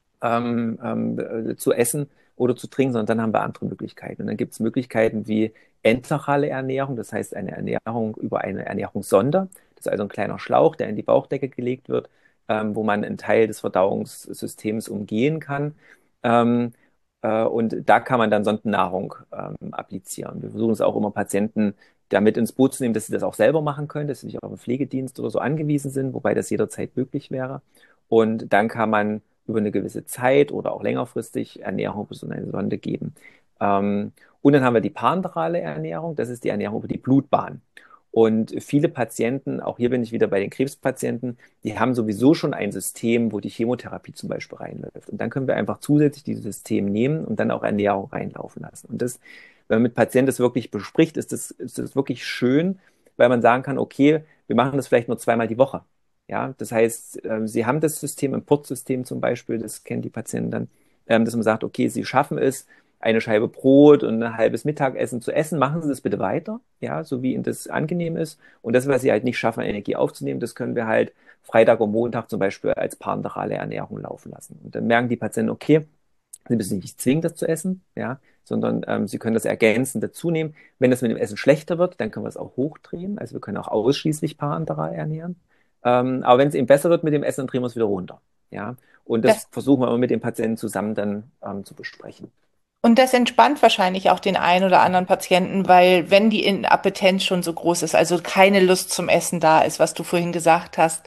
zu essen oder zu trinken, sondern dann haben wir andere Möglichkeiten. Und dann gibt es Möglichkeiten wie enterale Ernährung, das heißt eine Ernährung über eine Ernährungssonde. Das ist also ein kleiner Schlauch, der in die Bauchdecke gelegt wird, wo man einen Teil des Verdauungssystems umgehen kann. Ähm, und da kann man dann Sondennahrung applizieren. Wir versuchen es auch immer Patienten damit ins Boot zu nehmen, dass sie das auch selber machen können, dass sie nicht auf einen Pflegedienst oder so angewiesen sind, wobei das jederzeit möglich wäre. Und dann kann man über eine gewisse Zeit oder auch längerfristig Ernährung über so eine Sonde geben. Und dann haben wir die parenterale Ernährung, das ist die Ernährung über die Blutbahn. Und viele Patienten, auch hier bin ich wieder bei den Krebspatienten, die haben sowieso schon ein System, wo die Chemotherapie zum Beispiel reinläuft. Und dann können wir einfach zusätzlich dieses System nehmen und dann auch Ernährung reinlaufen lassen. Und das, wenn man mit Patienten das wirklich bespricht, ist das wirklich schön, weil man sagen kann, okay, wir machen das vielleicht nur zweimal die Woche. Ja, das heißt, Sie haben das System, ein Portsystem zum Beispiel, das kennen die Patienten dann, dass man sagt, okay, Sie schaffen es, eine Scheibe Brot und ein halbes Mittagessen zu essen, machen Sie das bitte weiter, ja, so wie Ihnen das angenehm ist. Und das, was Sie halt nicht schaffen, Energie aufzunehmen, das können wir halt Freitag und Montag zum Beispiel als parenterale Ernährung laufen lassen. Und dann merken die Patienten, okay, Sie müssen sich nicht zwingen, das zu essen, ja, sondern Sie können das ergänzend dazu nehmen. Wenn das mit dem Essen schlechter wird, dann können wir es auch hochdrehen. Also wir können auch ausschließlich parenteral ernähren. Aber wenn es eben besser wird mit dem Essen, dann drehen wir es wieder runter. Ja, und das Das, versuchen wir immer mit den Patienten zusammen dann zu besprechen. und das entspannt wahrscheinlich auch den einen oder anderen Patienten, weil wenn die Inappetenz schon so groß ist, also keine Lust zum Essen da ist, was du vorhin gesagt hast,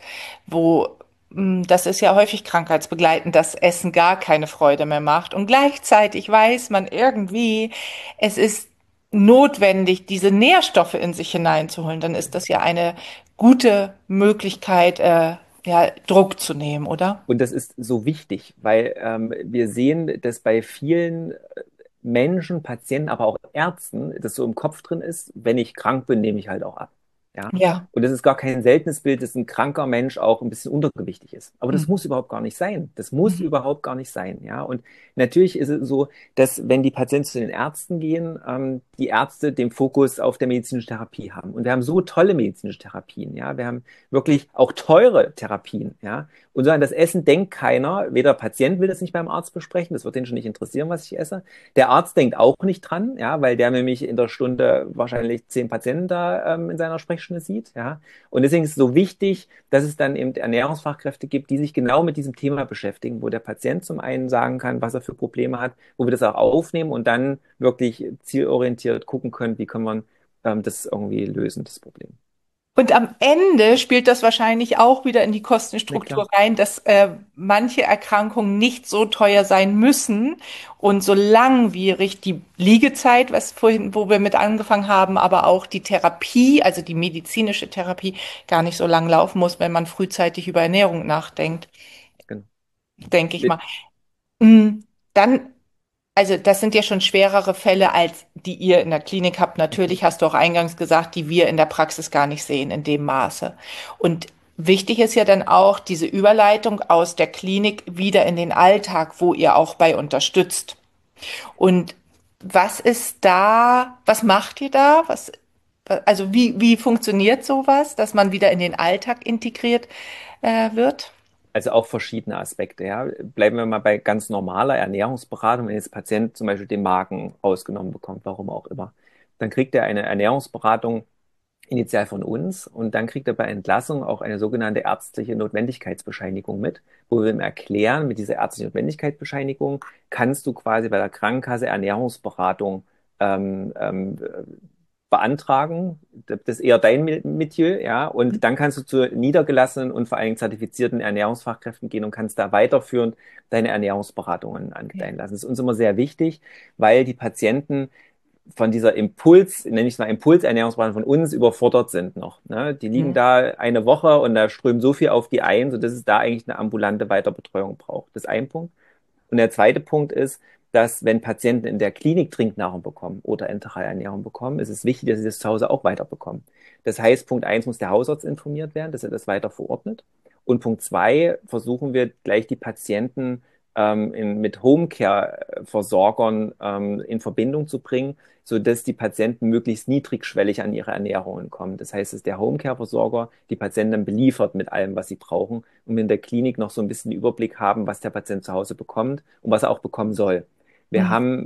das ist ja häufig krankheitsbegleitend, dass Essen gar keine Freude mehr macht. Und gleichzeitig weiß man irgendwie, es ist notwendig, diese Nährstoffe in sich hineinzuholen. Dann ist das ja eine gute Möglichkeit, ja, Druck zu nehmen, oder? Und das ist so wichtig, weil wir sehen, dass bei vielen Menschen, Patienten, aber auch Ärzten, das so im Kopf drin ist, wenn ich krank bin, nehme ich halt auch ab. Ja. Ja. Und es ist gar kein seltenes Bild, dass ein kranker Mensch auch ein bisschen untergewichtig ist. Aber das Mhm. muss überhaupt gar nicht sein. Das muss Mhm. überhaupt gar nicht sein. Ja. Und natürlich ist es so, dass wenn die Patienten zu den Ärzten gehen, die Ärzte den Fokus auf der medizinischen Therapie haben. Und wir haben so tolle medizinische Therapien. Ja. Wir haben wirklich auch teure Therapien. Ja. Und so an das Essen denkt keiner. Weder Patient will das nicht beim Arzt besprechen. Das wird den schon nicht interessieren, was ich esse. Der Arzt denkt auch nicht dran, ja, weil der nämlich in der Stunde wahrscheinlich 10 Patienten da in seiner Sprechstunde sieht, ja. Und deswegen ist es so wichtig, dass es dann eben Ernährungsfachkräfte gibt, die sich genau mit diesem Thema beschäftigen, wo der Patient zum einen sagen kann, was er für Probleme hat, wo wir das auch aufnehmen und dann wirklich zielorientiert gucken können, wie können wir das irgendwie lösen, das Problem. Und am Ende spielt das wahrscheinlich auch wieder in die Na Kostenstruktur klar, rein, dass manche Erkrankungen nicht so teuer sein müssen und so langwierig die Liegezeit, was vorhin, wo wir mit angefangen haben, aber auch die Therapie, also die medizinische Therapie, gar nicht so lang laufen muss, wenn man frühzeitig über Ernährung nachdenkt, genau. denke ich mal. Mm, Dann also das sind ja schon schwerere Fälle, als die ihr in der Klinik habt. Natürlich hast du auch eingangs gesagt, die wir in der Praxis gar nicht sehen in dem Maße. Und wichtig ist ja dann auch diese Überleitung aus der Klinik wieder in den Alltag, wo ihr auch bei unterstützt. Und was ist da, was macht ihr da? Also wie funktioniert sowas, dass man wieder in den Alltag integriert wird? Also auch verschiedene Aspekte, ja. Bleiben wir mal bei ganz normaler Ernährungsberatung. Wenn jetzt Patient zum Beispiel den Magen rausgenommen bekommt, warum auch immer, dann kriegt er eine Ernährungsberatung initial von uns und dann kriegt er bei Entlassung auch eine sogenannte ärztliche Notwendigkeitsbescheinigung mit, wo wir ihm erklären, mit dieser ärztlichen Notwendigkeitsbescheinigung kannst du quasi bei der Krankenkasse Ernährungsberatung ähm, ähm, beantragen. Das ist eher dein Metier, ja. Und dann kannst du zu niedergelassenen und vor allen Dingen zertifizierten Ernährungsfachkräften gehen und kannst da weiterführend deine Ernährungsberatungen angedeihen lassen. Das ist uns immer sehr wichtig, weil die Patienten von dieser Impuls, nenne ich es mal Impulsernährungsberatung von uns überfordert sind noch. Ne? Die liegen Mhm. da eine Woche und da strömt so viel auf die ein, sodass es da eigentlich eine ambulante Weiterbetreuung braucht. Das ist ein Punkt. Und der zweite Punkt ist, dass wenn Patienten in der Klinik Trinknahrung bekommen oder Enteralernährung bekommen, ist es wichtig, dass sie das zu Hause auch weiter bekommen. Das heißt, Punkt eins muss der Hausarzt informiert werden, dass er das weiter verordnet. Und Punkt zwei versuchen wir gleich die Patienten mit Homecare-Versorgern in Verbindung zu bringen, sodass die Patienten möglichst niedrigschwellig an ihre Ernährungen kommen. Das heißt, dass der Homecare-Versorger die Patienten dann beliefert mit allem, was sie brauchen und wir in der Klinik noch so ein bisschen Überblick haben, was der Patient zu Hause bekommt und was er auch bekommen soll. Wir Mhm. haben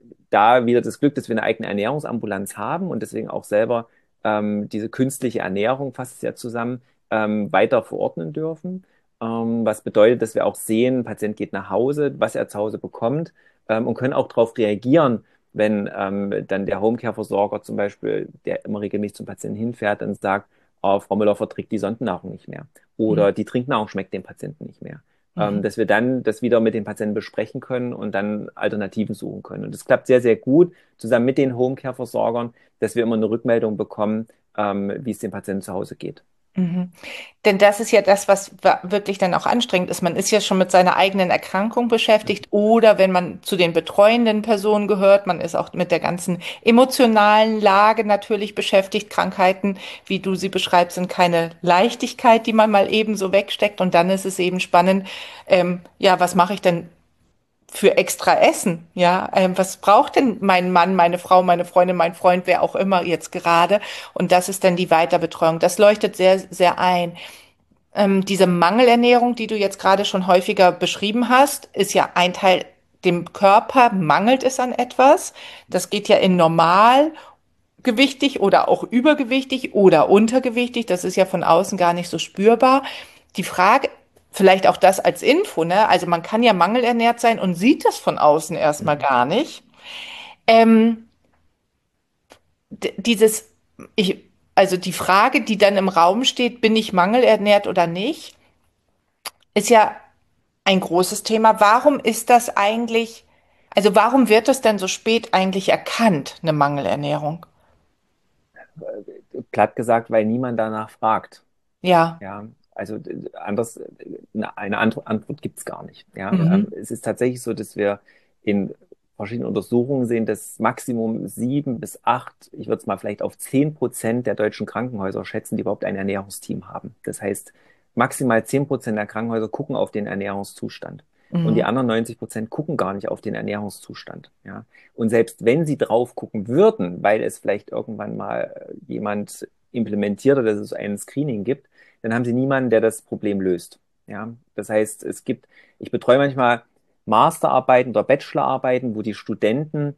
da wieder das Glück, dass wir eine eigene Ernährungsambulanz haben und deswegen auch selber diese künstliche Ernährung, fasst es ja zusammen, weiter verordnen dürfen. Was bedeutet, dass wir auch sehen, ein Patient geht nach Hause, was er zu Hause bekommt und können auch darauf reagieren, wenn dann der Homecare-Versorger zum Beispiel, der immer regelmäßig zum Patienten hinfährt, dann sagt, oh, Frau Müller verträgt die Sondennahrung nicht mehr Mhm. oder die Trinknahrung schmeckt dem Patienten nicht mehr. Mhm. Dass wir dann das wieder mit den Patienten besprechen können und dann Alternativen suchen können. Und das klappt sehr, sehr gut zusammen mit den Homecare-Versorgern, dass wir immer eine Rückmeldung bekommen, wie es dem Patienten zu Hause geht. Mhm. Denn das ist ja das, was wirklich dann auch anstrengend ist. Man ist ja schon mit seiner eigenen Erkrankung beschäftigt oder wenn man zu den betreuenden Personen gehört, man ist auch mit der ganzen emotionalen Lage natürlich beschäftigt. Krankheiten, wie du sie beschreibst, sind keine Leichtigkeit, die man mal eben so wegsteckt. Und dann ist es eben spannend, ja, was mache ich denn für extra Essen, ja, was braucht denn mein Mann, meine Frau, meine Freundin, mein Freund, wer auch immer jetzt gerade? Und das ist dann die Weiterbetreuung. Das leuchtet sehr, sehr ein. Diese Mangelernährung, die du jetzt gerade schon häufiger beschrieben hast, ist ja ein Teil, dem Körper mangelt es an etwas. Das geht ja in normalgewichtig oder auch übergewichtig oder untergewichtig. Das ist ja von außen gar nicht so spürbar. Die Frage, vielleicht auch das als Info, ne? Also man kann ja mangelernährt sein und sieht das von außen erstmal Mhm. gar nicht. Ähm, dieses, ich, also die Frage, die dann im Raum steht, bin ich mangelernährt oder nicht, ist ja ein großes Thema. Warum ist das eigentlich, also warum wird das denn so spät eigentlich erkannt, eine Mangelernährung? Platt gesagt, weil niemand danach fragt. Ja. Ja, also anders, eine Antwort gibt es gar nicht. Ja, Mhm. es ist tatsächlich so, dass wir in verschiedene Untersuchungen sehen, dass Maximum 7 bis 8, ich würde es mal vielleicht auf 10% der deutschen Krankenhäuser schätzen, die überhaupt ein Ernährungsteam haben. Das heißt, maximal 10% der Krankenhäuser gucken auf den Ernährungszustand. Und die Mhm. anderen 90% gucken gar nicht auf den Ernährungszustand. Ja. Und selbst wenn sie drauf gucken würden, weil es vielleicht irgendwann mal jemand implementiert oder dass es ein Screening gibt, dann haben sie niemanden, der das Problem löst. Ja. Das heißt, ich betreue manchmal Masterarbeiten oder Bachelorarbeiten, wo die Studenten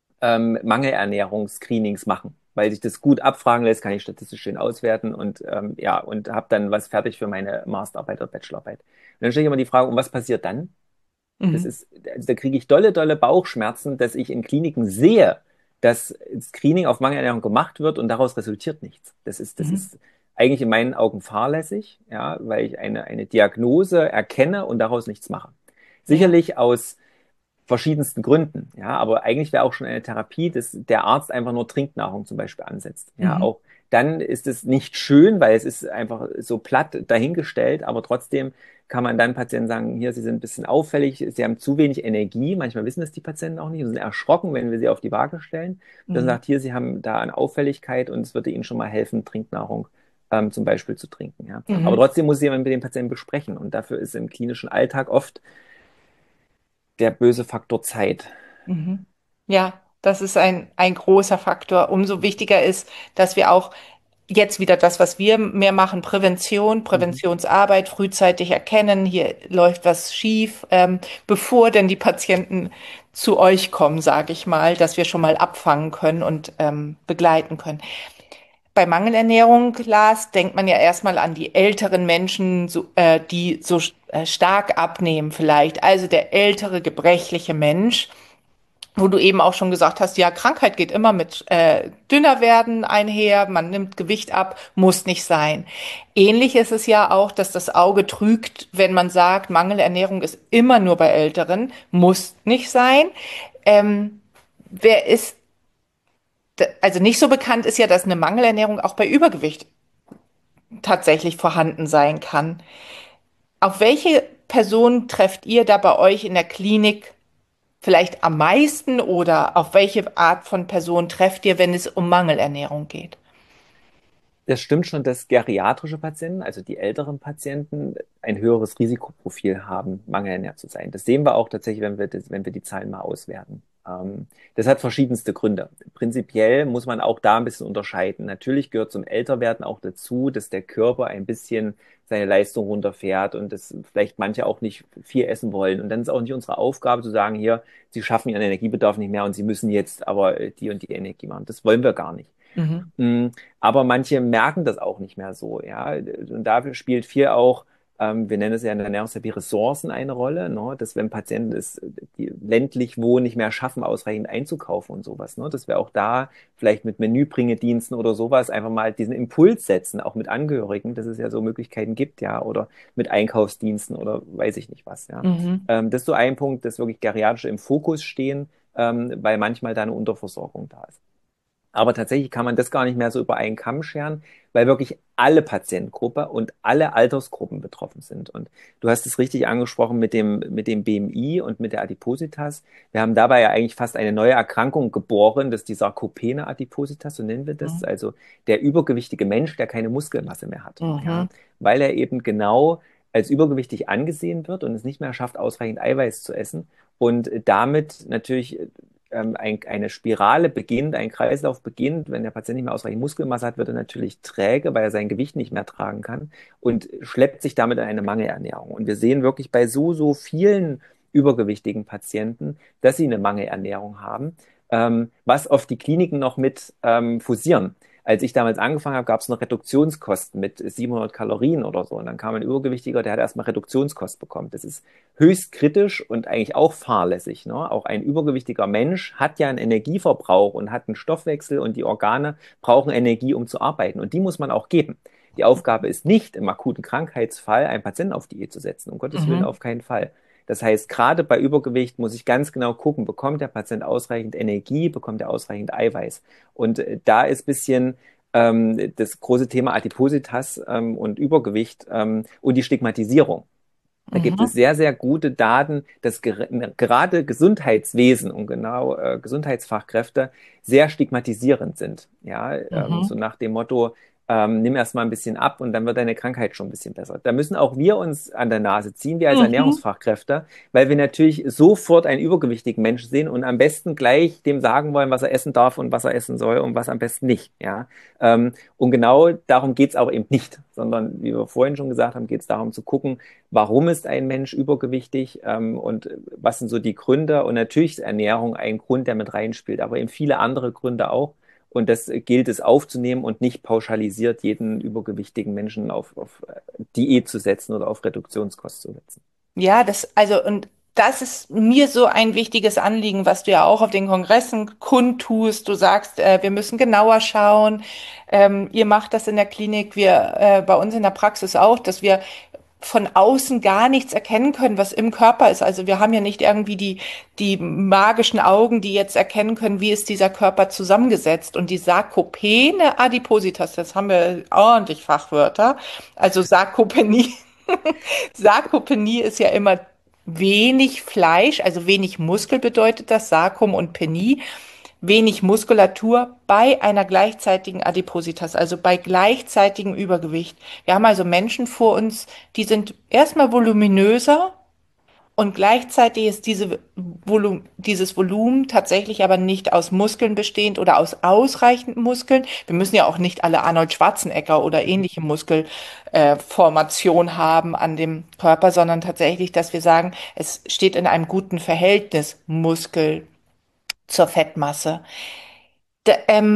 Mangelernährungsscreenings machen, weil sich das gut abfragen lässt, kann ich statistisch schön auswerten und ja, und habe dann was fertig für meine Masterarbeit oder Bachelorarbeit. Und dann stelle ich immer die Frage, und was passiert dann? Das Mhm. ist, also da kriege ich dolle Bauchschmerzen, dass ich in Kliniken sehe, dass Screening auf Mangelernährung gemacht wird und daraus resultiert nichts. Das Mhm. ist eigentlich in meinen Augen fahrlässig, ja, weil ich eine Diagnose erkenne und daraus nichts mache. Ja. Sicherlich aus verschiedensten Gründen. Ja, aber eigentlich wäre auch schon eine Therapie, dass der Arzt einfach nur Trinknahrung zum Beispiel ansetzt. Ja, Mhm. auch dann ist es nicht schön, weil es ist einfach so platt dahingestellt, aber trotzdem kann man dann Patienten sagen, hier, Sie sind ein bisschen auffällig, Sie haben zu wenig Energie. Manchmal wissen das die Patienten auch nicht und sind erschrocken, wenn wir sie auf die Waage stellen. Dann Mhm. sagt, hier, Sie haben da eine Auffälligkeit und es würde Ihnen schon mal helfen, Trinknahrung zum Beispiel zu trinken. Ja. Aber Mhm. trotzdem muss jemand mit dem Patienten besprechen und dafür ist im klinischen Alltag oft der böse Faktor Zeit. Mhm. Ja, das ist ein großer Faktor. Umso wichtiger ist, dass wir auch jetzt wieder das, was wir mehr machen, Prävention, Mhm. Präventionsarbeit, frühzeitig erkennen, hier läuft was schief, bevor denn die Patienten zu euch kommen, sage ich mal, dass wir schon mal abfangen können und begleiten können. Bei Mangelernährung, Lars, denkt man ja erstmal an die älteren Menschen, die so stark abnehmen vielleicht. Also der ältere, gebrechliche Mensch, wo du eben auch schon gesagt hast, ja, Krankheit geht immer mit dünner werden einher, man nimmt Gewicht ab, muss nicht sein. Ähnlich ist es ja auch, dass das Auge trügt, wenn man sagt, Mangelernährung ist immer nur bei Älteren, muss nicht sein. Ähm, wer ist, also nicht so bekannt ist ja, dass eine Mangelernährung auch bei Übergewicht tatsächlich vorhanden sein kann. Auf welche Personen trefft ihr da bei euch in der Klinik vielleicht am meisten oder auf welche Art von Person trefft ihr, wenn es um Mangelernährung geht? Das stimmt schon, dass geriatrische Patienten, also die älteren Patienten, ein höheres Risikoprofil haben, mangelernährt zu sein. Das sehen wir auch tatsächlich, wenn wir die Zahlen mal auswerten. Das hat verschiedenste Gründe. Prinzipiell muss man auch da ein bisschen unterscheiden. Natürlich gehört zum Älterwerden auch dazu, dass der Körper ein bisschen seine Leistung runterfährt und dass vielleicht manche auch nicht viel essen wollen. Und dann ist auch nicht unsere Aufgabe zu sagen, hier, Sie schaffen Ihren Energiebedarf nicht mehr und Sie müssen jetzt aber die und die Energie machen. Das wollen wir gar nicht. Mhm. Aber manche merken das auch nicht mehr so, ja. Und dafür spielt viel auch, wir nennen es ja in der Ernährungstherapie Ressourcen eine Rolle, ne? Dass wenn Patienten es, die ländlich wohnen, nicht mehr schaffen, ausreichend einzukaufen und sowas, ne? Dass wir auch da vielleicht mit Menübringediensten oder sowas einfach mal diesen Impuls setzen, auch mit Angehörigen, dass es ja so Möglichkeiten gibt, ja, oder mit Einkaufsdiensten oder weiß ich nicht was, ja. Mhm. Das ist so ein Punkt, dass wirklich Geriatrische im Fokus stehen, weil manchmal da eine Unterversorgung da ist. Aber tatsächlich kann man das gar nicht mehr so über einen Kamm scheren, weil wirklich alle Patientengruppen und alle Altersgruppen betroffen sind. Und du hast es richtig angesprochen mit dem BMI und mit der Adipositas. Wir haben dabei ja eigentlich fast eine neue Erkrankung geboren, das ist die Sarkopene Adipositas, so nennen wir das. Mhm. Also der übergewichtige Mensch, der keine Muskelmasse mehr hat. Ja, Mhm. weil er eben genau als übergewichtig angesehen wird und es nicht mehr schafft, ausreichend Eiweiß zu essen und damit natürlich eine Spirale beginnt, ein Kreislauf beginnt. Wenn der Patient nicht mehr ausreichend Muskelmasse hat, wird er natürlich träge, weil er sein Gewicht nicht mehr tragen kann und schleppt sich damit in eine Mangelernährung. Und wir sehen wirklich bei so vielen übergewichtigen Patienten, dass sie eine Mangelernährung haben, was oft die Kliniken noch mit fusieren. Als ich damals angefangen habe, gab es noch Reduktionskosten mit 700 Kalorien oder so. Und dann kam ein Übergewichtiger, der hat erstmal Reduktionskost bekommen. Das ist höchst kritisch und eigentlich auch fahrlässig. Ne? Auch ein übergewichtiger Mensch hat ja einen Energieverbrauch und hat einen Stoffwechsel und die Organe brauchen Energie, um zu arbeiten. Und die muss man auch geben. Die Aufgabe ist nicht, im akuten Krankheitsfall einen Patienten auf Diät zu setzen. Um Gottes Willen Mhm. auf keinen Fall. Das heißt, gerade bei Übergewicht muss ich ganz genau gucken, bekommt der Patient ausreichend Energie, bekommt er ausreichend Eiweiß. Und da ist ein bisschen das große Thema Adipositas und Übergewicht und die Stigmatisierung. Da gibt es Mhm. sehr, sehr gute Daten, dass gerade Gesundheitswesen und genau Gesundheitsfachkräfte sehr stigmatisierend sind. Ja, Mhm. so nach dem Motto, nimm erst mal ein bisschen ab und dann wird deine Krankheit schon ein bisschen besser. Da müssen auch wir uns an der Nase ziehen, wir als Mhm. Ernährungsfachkräfte, weil wir natürlich sofort einen übergewichtigen Menschen sehen und am besten gleich dem sagen wollen, was er essen darf und was er essen soll und was am besten nicht. Ja, und genau darum geht es auch eben nicht, sondern wie wir vorhin schon gesagt haben, geht es darum zu gucken, warum ist ein Mensch übergewichtig und was sind so die Gründe. Und natürlich ist Ernährung ein Grund, der mit reinspielt, aber eben viele andere Gründe auch. Und das gilt es aufzunehmen und nicht pauschalisiert jeden übergewichtigen Menschen auf Diät zu setzen oder auf Reduktionskost zu setzen. Ja, und das ist mir so ein wichtiges Anliegen, was du ja auch auf den Kongressen kundtust. Du sagst, wir müssen genauer schauen. Ihr macht das in der Klinik, wir bei uns in der Praxis auch, dass wir von außen gar nichts erkennen können, was im Körper ist. Also wir haben ja nicht irgendwie die magischen Augen, die jetzt erkennen können, wie ist dieser Körper zusammengesetzt. Und die Sarkopene Adipositas, das haben wir ordentlich Fachwörter. Also Sarkopenie. Sarkopenie ist ja immer wenig Fleisch, also wenig Muskel bedeutet das, Sarkom und Penie, wenig Muskulatur bei einer gleichzeitigen Adipositas, also bei gleichzeitigem Übergewicht. Wir haben also Menschen vor uns, die sind erstmal voluminöser und gleichzeitig ist dieses Volumen tatsächlich aber nicht aus Muskeln bestehend oder aus ausreichend Muskeln. Wir müssen ja auch nicht alle Arnold Schwarzenegger oder Mhm. ähnliche Muskelformation haben an dem Körper, sondern tatsächlich, dass wir sagen, es steht in einem guten Verhältnis Muskel zur Fettmasse. D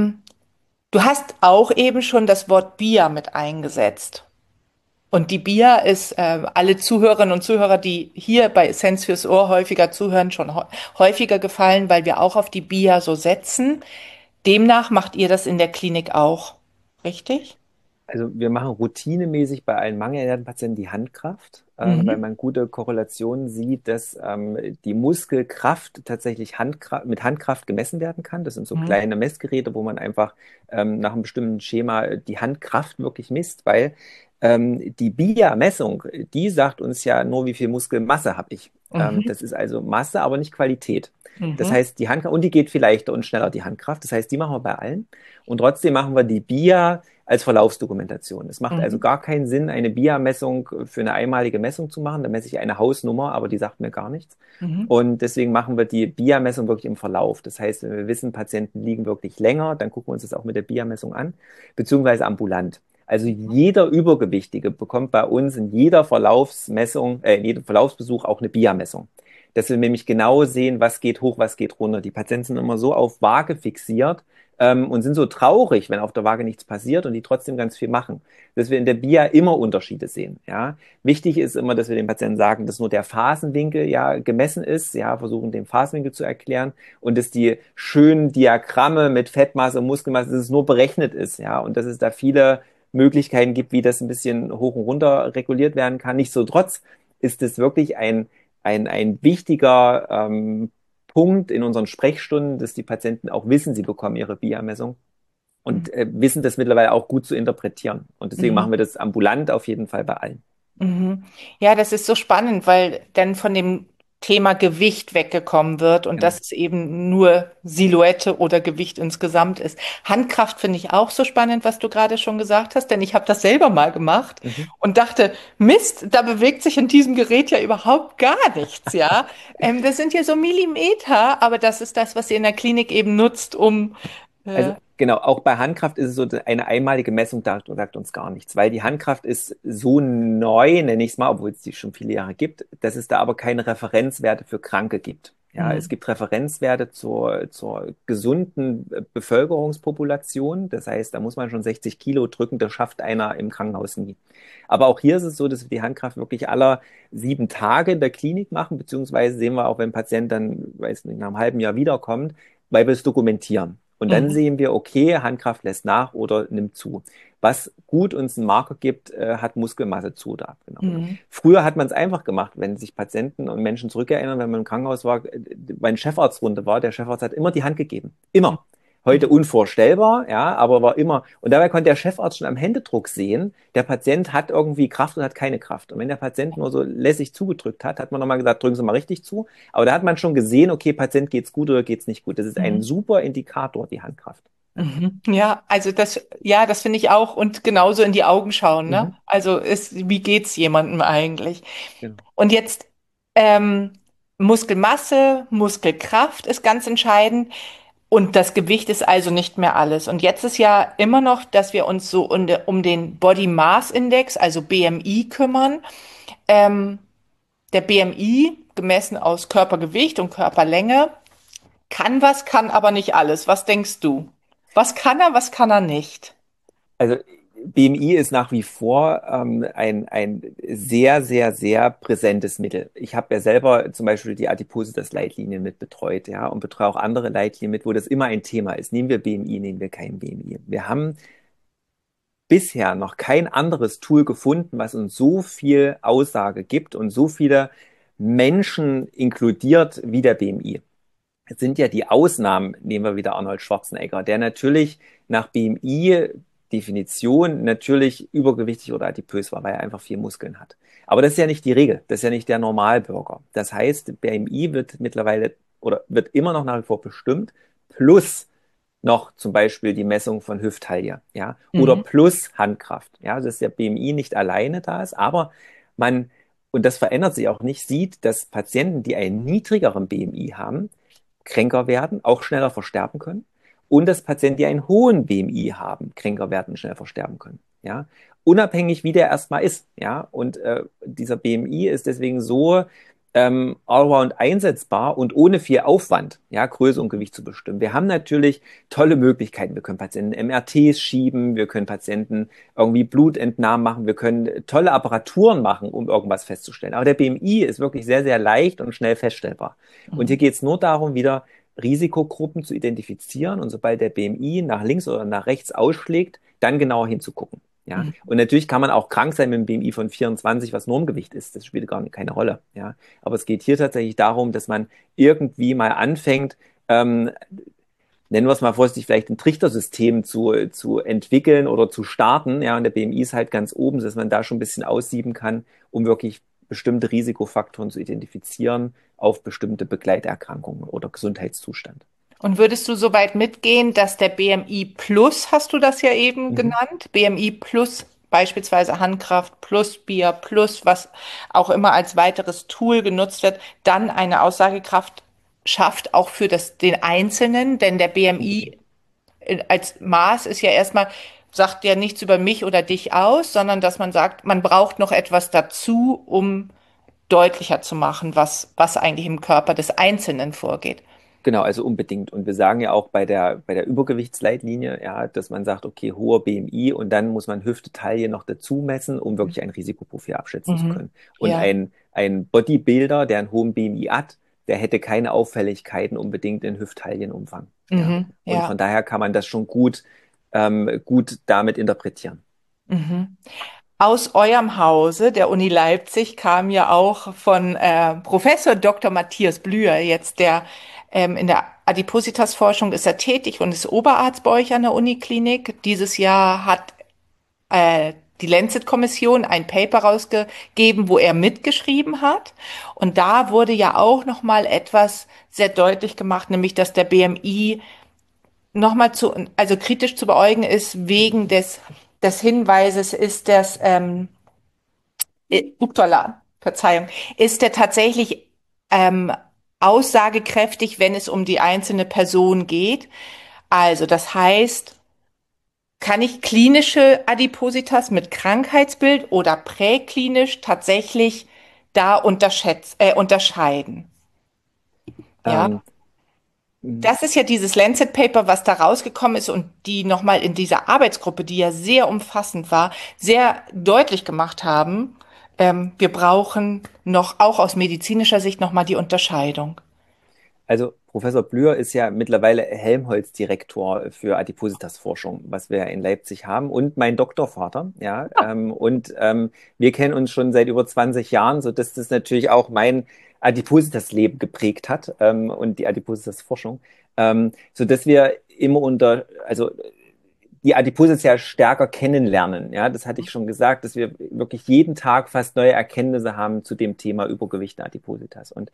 Du hast auch eben schon das Wort BIA mit eingesetzt. Und die BIA ist alle Zuhörerinnen und Zuhörer, die hier bei Essenz fürs Ohr häufiger zuhören, schon häufiger gefallen, weil wir auch auf die BIA so setzen. Demnach macht ihr das in der Klinik auch, richtig? Also wir machen routinemäßig bei allen mangelernährten Patienten die Handkraft, weil Mhm. man gute Korrelationen sieht, dass die Muskelkraft tatsächlich mit Handkraft gemessen werden kann. Das sind so Mhm. kleine Messgeräte, wo man einfach nach einem bestimmten Schema die Handkraft wirklich misst, weil die BIA-Messung, die sagt uns ja nur, wie viel Muskelmasse habe ich. Mhm. Das ist also Masse, aber nicht Qualität. Das Mhm. heißt, die Handkraft, und die geht viel leichter und schneller, die Handkraft. Das heißt, die machen wir bei allen. Und trotzdem machen wir die BIA als Verlaufsdokumentation. Es macht also Mhm. gar keinen Sinn, eine BIA-Messung für eine einmalige Messung zu machen. Da messe ich eine Hausnummer, aber die sagt mir gar nichts. Mhm. Und deswegen machen wir die BIA-Messung wirklich im Verlauf. Das heißt, wenn wir wissen, Patienten liegen wirklich länger, dann gucken wir uns das auch mit der BIA-Messung an, beziehungsweise ambulant. Also jeder Übergewichtige bekommt bei uns in jeder Verlaufsmessung, in jedem Verlaufsbesuch auch eine BIA-Messung. Dass wir nämlich genau sehen, was geht hoch, was geht runter. Die Patienten sind immer so auf Waage fixiert, und sind so traurig, wenn auf der Waage nichts passiert und die trotzdem ganz viel machen. Dass wir in der BIA immer Unterschiede sehen. Ja, wichtig ist immer, dass wir den Patienten sagen, dass nur der Phasenwinkel ja gemessen ist. Ja, versuchen den Phasenwinkel zu erklären und dass die schönen Diagramme mit Fettmasse und Muskelmasse, dass es nur berechnet ist. Ja, und dass es da viele Möglichkeiten gibt, wie das ein bisschen hoch und runter reguliert werden kann. Nichtsdestotrotz ist es wirklich ein wichtiger Punkt in unseren Sprechstunden, dass die Patienten auch wissen, sie bekommen ihre BIA-Messung und wissen das mittlerweile auch gut zu interpretieren. Und deswegen machen Mhm. wir das ambulant auf jeden Fall bei allen. Mhm. Ja, das ist so spannend, weil dann von dem Thema Gewicht weggekommen wird und Genau. dass es eben nur Silhouette oder Gewicht insgesamt ist. Handkraft finde ich auch so spannend, was du gerade schon gesagt hast, denn ich habe das selber mal gemacht Mhm. und dachte, Mist, da bewegt sich in diesem Gerät ja überhaupt gar nichts, ja. Das sind ja so Millimeter, aber das ist das, was ihr in der Klinik eben nutzt, um Also äh, genau, auch bei Handkraft ist es so, eine einmalige Messung sagt uns gar nichts, weil die Handkraft ist so neu, nenne ich es mal, obwohl es die schon viele Jahre gibt, dass es da aber keine Referenzwerte für Kranke gibt. Ja, es mhm. gibt Referenzwerte zur gesunden Bevölkerungspopulation. Das heißt, da muss man schon 60 Kilo drücken, das schafft einer im Krankenhaus nie. Aber auch hier ist es so, dass wir die Handkraft wirklich aller 7 Tage in der Klinik machen, beziehungsweise sehen wir auch, wenn ein Patient dann, weiß nicht, nach einem halben Jahr wiederkommt, weil wir es dokumentieren. Und dann Mhm. sehen wir, okay, Handkraft lässt nach oder nimmt zu. Was gut uns einen Marker gibt, hat Muskelmasse zu oder abgenommen. Mhm. Früher hat man es einfach gemacht, wenn sich Patienten und Menschen zurückerinnern, wenn man im Krankenhaus war, mein Chefarzt runter war, der Chefarzt hat immer die Hand gegeben. Immer. Heute Mhm. unvorstellbar, ja, aber war immer, und dabei konnte der Chefarzt schon am Händedruck sehen, der Patient hat irgendwie Kraft und hat keine Kraft. Und wenn der Patient nur so lässig zugedrückt hat, hat man nochmal gesagt, drücken Sie mal richtig zu. Aber da hat man schon gesehen, okay, Patient geht's gut oder geht's nicht gut. Das ist ein Mhm. super Indikator, die Handkraft. Ja. Mhm. Ja, also das finde ich auch und genauso in die Augen schauen, ne? Mhm. Also wie geht's jemandem eigentlich? Genau. Und jetzt ähm, Muskelmasse, Muskelkraft ist ganz entscheidend und das Gewicht ist also nicht mehr alles. Und jetzt ist ja immer noch, dass wir uns so um den Body Mass Index, also BMI, kümmern. Ähm, Der BMI, gemessen aus Körpergewicht und Körperlänge, kann was, kann aber nicht alles. Was denkst du? Was kann er nicht? Also BMI ist nach wie vor ein sehr, sehr, sehr präsentes Mittel. Ich habe ja selber zum Beispiel die Adipositas-Leitlinien mit betreut, ja, und betreue auch andere Leitlinien mit, wo das immer ein Thema ist. Nehmen wir BMI, nehmen wir kein BMI. Wir haben bisher noch kein anderes Tool gefunden, was uns so viel Aussage gibt und so viele Menschen inkludiert wie der BMI. Es sind ja die Ausnahmen, nehmen wir wieder Arnold Schwarzenegger, der natürlich nach BMI-Definition natürlich übergewichtig oder adipös war, weil er einfach viel Muskeln hat. Aber das ist ja nicht die Regel, das ist ja nicht der Normalbürger. Das heißt, BMI wird mittlerweile oder wird immer noch nach wie vor bestimmt, plus noch zum Beispiel die Messung von Hüfttaille, ja, oder Mhm. plus Handkraft, ja, dass der BMI nicht alleine da ist, aber man, und das verändert sich auch nicht, sieht, dass Patienten, die einen niedrigeren BMI haben, kränker werden, auch schneller versterben können. Und dass Patienten, die einen hohen BMI haben, kränker werden, schnell versterben können. Ja, unabhängig wie der erstmal ist. Ja, und dieser BMI ist deswegen so allround einsetzbar und ohne viel Aufwand, ja, Größe und Gewicht zu bestimmen. Wir haben natürlich tolle Möglichkeiten. Wir können Patienten MRTs schieben, wir können Patienten irgendwie Blutentnahmen machen, wir können tolle Apparaturen machen, um irgendwas festzustellen. Aber der BMI ist wirklich sehr, sehr leicht und schnell feststellbar. Und hier Mhm. geht es nur darum, wieder Risikogruppen zu identifizieren und sobald der BMI nach links oder nach rechts ausschlägt, dann genauer hinzugucken. Ja, Mhm. und natürlich kann man auch krank sein mit einem BMI von 24, was Normgewicht ist. Das spielt gar keine Rolle. Ja, aber es geht hier tatsächlich darum, dass man irgendwie mal anfängt, nennen wir es mal vorsichtig, vielleicht ein Trichtersystem zu entwickeln oder zu starten. Ja, und der BMI ist halt ganz oben, dass man da schon ein bisschen aussieben kann, um wirklich bestimmte Risikofaktoren zu identifizieren auf bestimmte Begleiterkrankungen oder Gesundheitszustand. Und würdest du so weit mitgehen, dass der BMI Plus, hast du das ja eben Mhm. genannt, BMI Plus beispielsweise Handkraft plus Bier plus was auch immer als weiteres Tool genutzt wird, dann eine Aussagekraft schafft, auch für den Einzelnen, denn der BMI Unbedingt. als Maß ist ja erstmal, sagt ja nichts über mich oder dich aus, sondern dass man sagt, man braucht noch etwas dazu, um deutlicher zu machen, was eigentlich im Körper des Einzelnen vorgeht. Genau, also unbedingt. Und wir sagen ja auch bei der Übergewichtsleitlinie, ja, dass man sagt, okay, hoher BMI und dann muss man Hüfte, Taille noch dazu messen, um wirklich ein Risikoprofil abschätzen zu Mhm. können. Und Ja. ein Bodybuilder, der einen hohen BMI hat, der hätte keine Auffälligkeiten unbedingt in Hüft-Taillenumfang. Ja. Mhm. Und von Ja. daher kann man das schon gut damit interpretieren. Mhm. Aus eurem Hause, der Uni Leipzig, kam ja auch von Professor Dr. Matthias Blüher, jetzt der in der Adipositas-Forschung ist er tätig und ist Oberarzt bei euch an der Uniklinik. Dieses Jahr hat die Lancet-Kommission ein Paper rausgegeben, wo er mitgeschrieben hat. Und da wurde ja auch noch mal etwas sehr deutlich gemacht, nämlich dass der BMI nochmal also kritisch zu beäugen ist wegen des Hinweises, ist das, upsala, Verzeihung, ist der tatsächlich ähm, aussagekräftig, wenn es um die einzelne Person geht? Also, das heißt, kann ich klinische Adipositas mit Krankheitsbild oder präklinisch tatsächlich da unterscheiden? Ja. Ähm, Das ist ja dieses Lancet-Paper, was da rausgekommen ist und die nochmal in dieser Arbeitsgruppe, die ja sehr umfassend war, sehr deutlich gemacht haben, wir brauchen noch, auch aus medizinischer Sicht, nochmal die Unterscheidung. Also Professor Blüher ist ja mittlerweile Helmholtz-Direktor für Adipositas-Forschung, was wir in Leipzig haben, und mein Doktorvater, ja. Wir kennen uns schon seit über 20 Jahren, so dass das natürlich auch mein Adipositas-Leben geprägt hat und die Adipositas-Forschung, so dass wir immer also die Adipositas ja stärker kennenlernen. Ja, das hatte ich schon gesagt, dass wir wirklich jeden Tag fast neue Erkenntnisse haben zu dem Thema Übergewicht und Adipositas. Und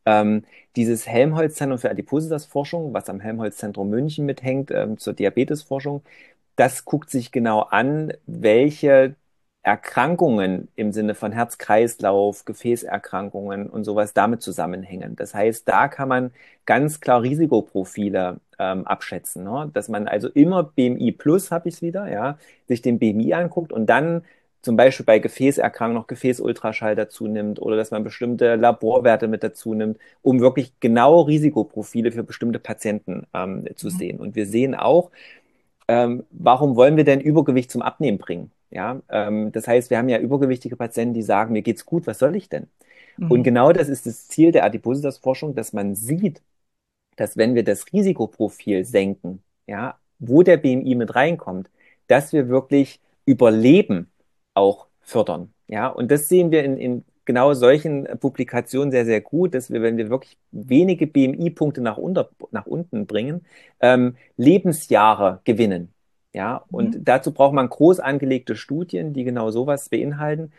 dieses Helmholtz-Zentrum für Adipositas-Forschung, was am Helmholtz-Zentrum München mithängt, zur Diabetesforschung, das guckt sich genau an, welche Erkrankungen im Sinne von Herz-Kreislauf, Gefäßerkrankungen und sowas damit zusammenhängen. Das heißt, da kann man ganz klar Risikoprofile abschätzen, ne? Dass man also immer BMI plus, habe ich es wieder, ja, sich den BMI anguckt und dann zum Beispiel bei Gefäßerkrankungen noch Gefäßultraschall dazu nimmt oder dass man bestimmte Laborwerte mit dazu nimmt, um wirklich genaue Risikoprofile für bestimmte Patienten zu Mhm. sehen. Und wir sehen auch, warum wollen wir denn Übergewicht zum Abnehmen bringen? Ja, das heißt, wir haben ja übergewichtige Patienten, die sagen, mir geht's gut, was soll ich denn? Und Mhm. genau das ist das Ziel der Adipositas-Forschung, dass man sieht, dass wenn wir das Risikoprofil senken, ja, wo der BMI mit reinkommt, dass wir wirklich Überleben auch fördern. Ja, und das sehen wir in genau solchen Publikationen sehr, sehr gut, dass wir, wenn wir wirklich wenige BMI-Punkte nach unten bringen, Lebensjahre gewinnen. Ja, und Mhm. dazu braucht man groß angelegte Studien, die genau sowas beinhalten.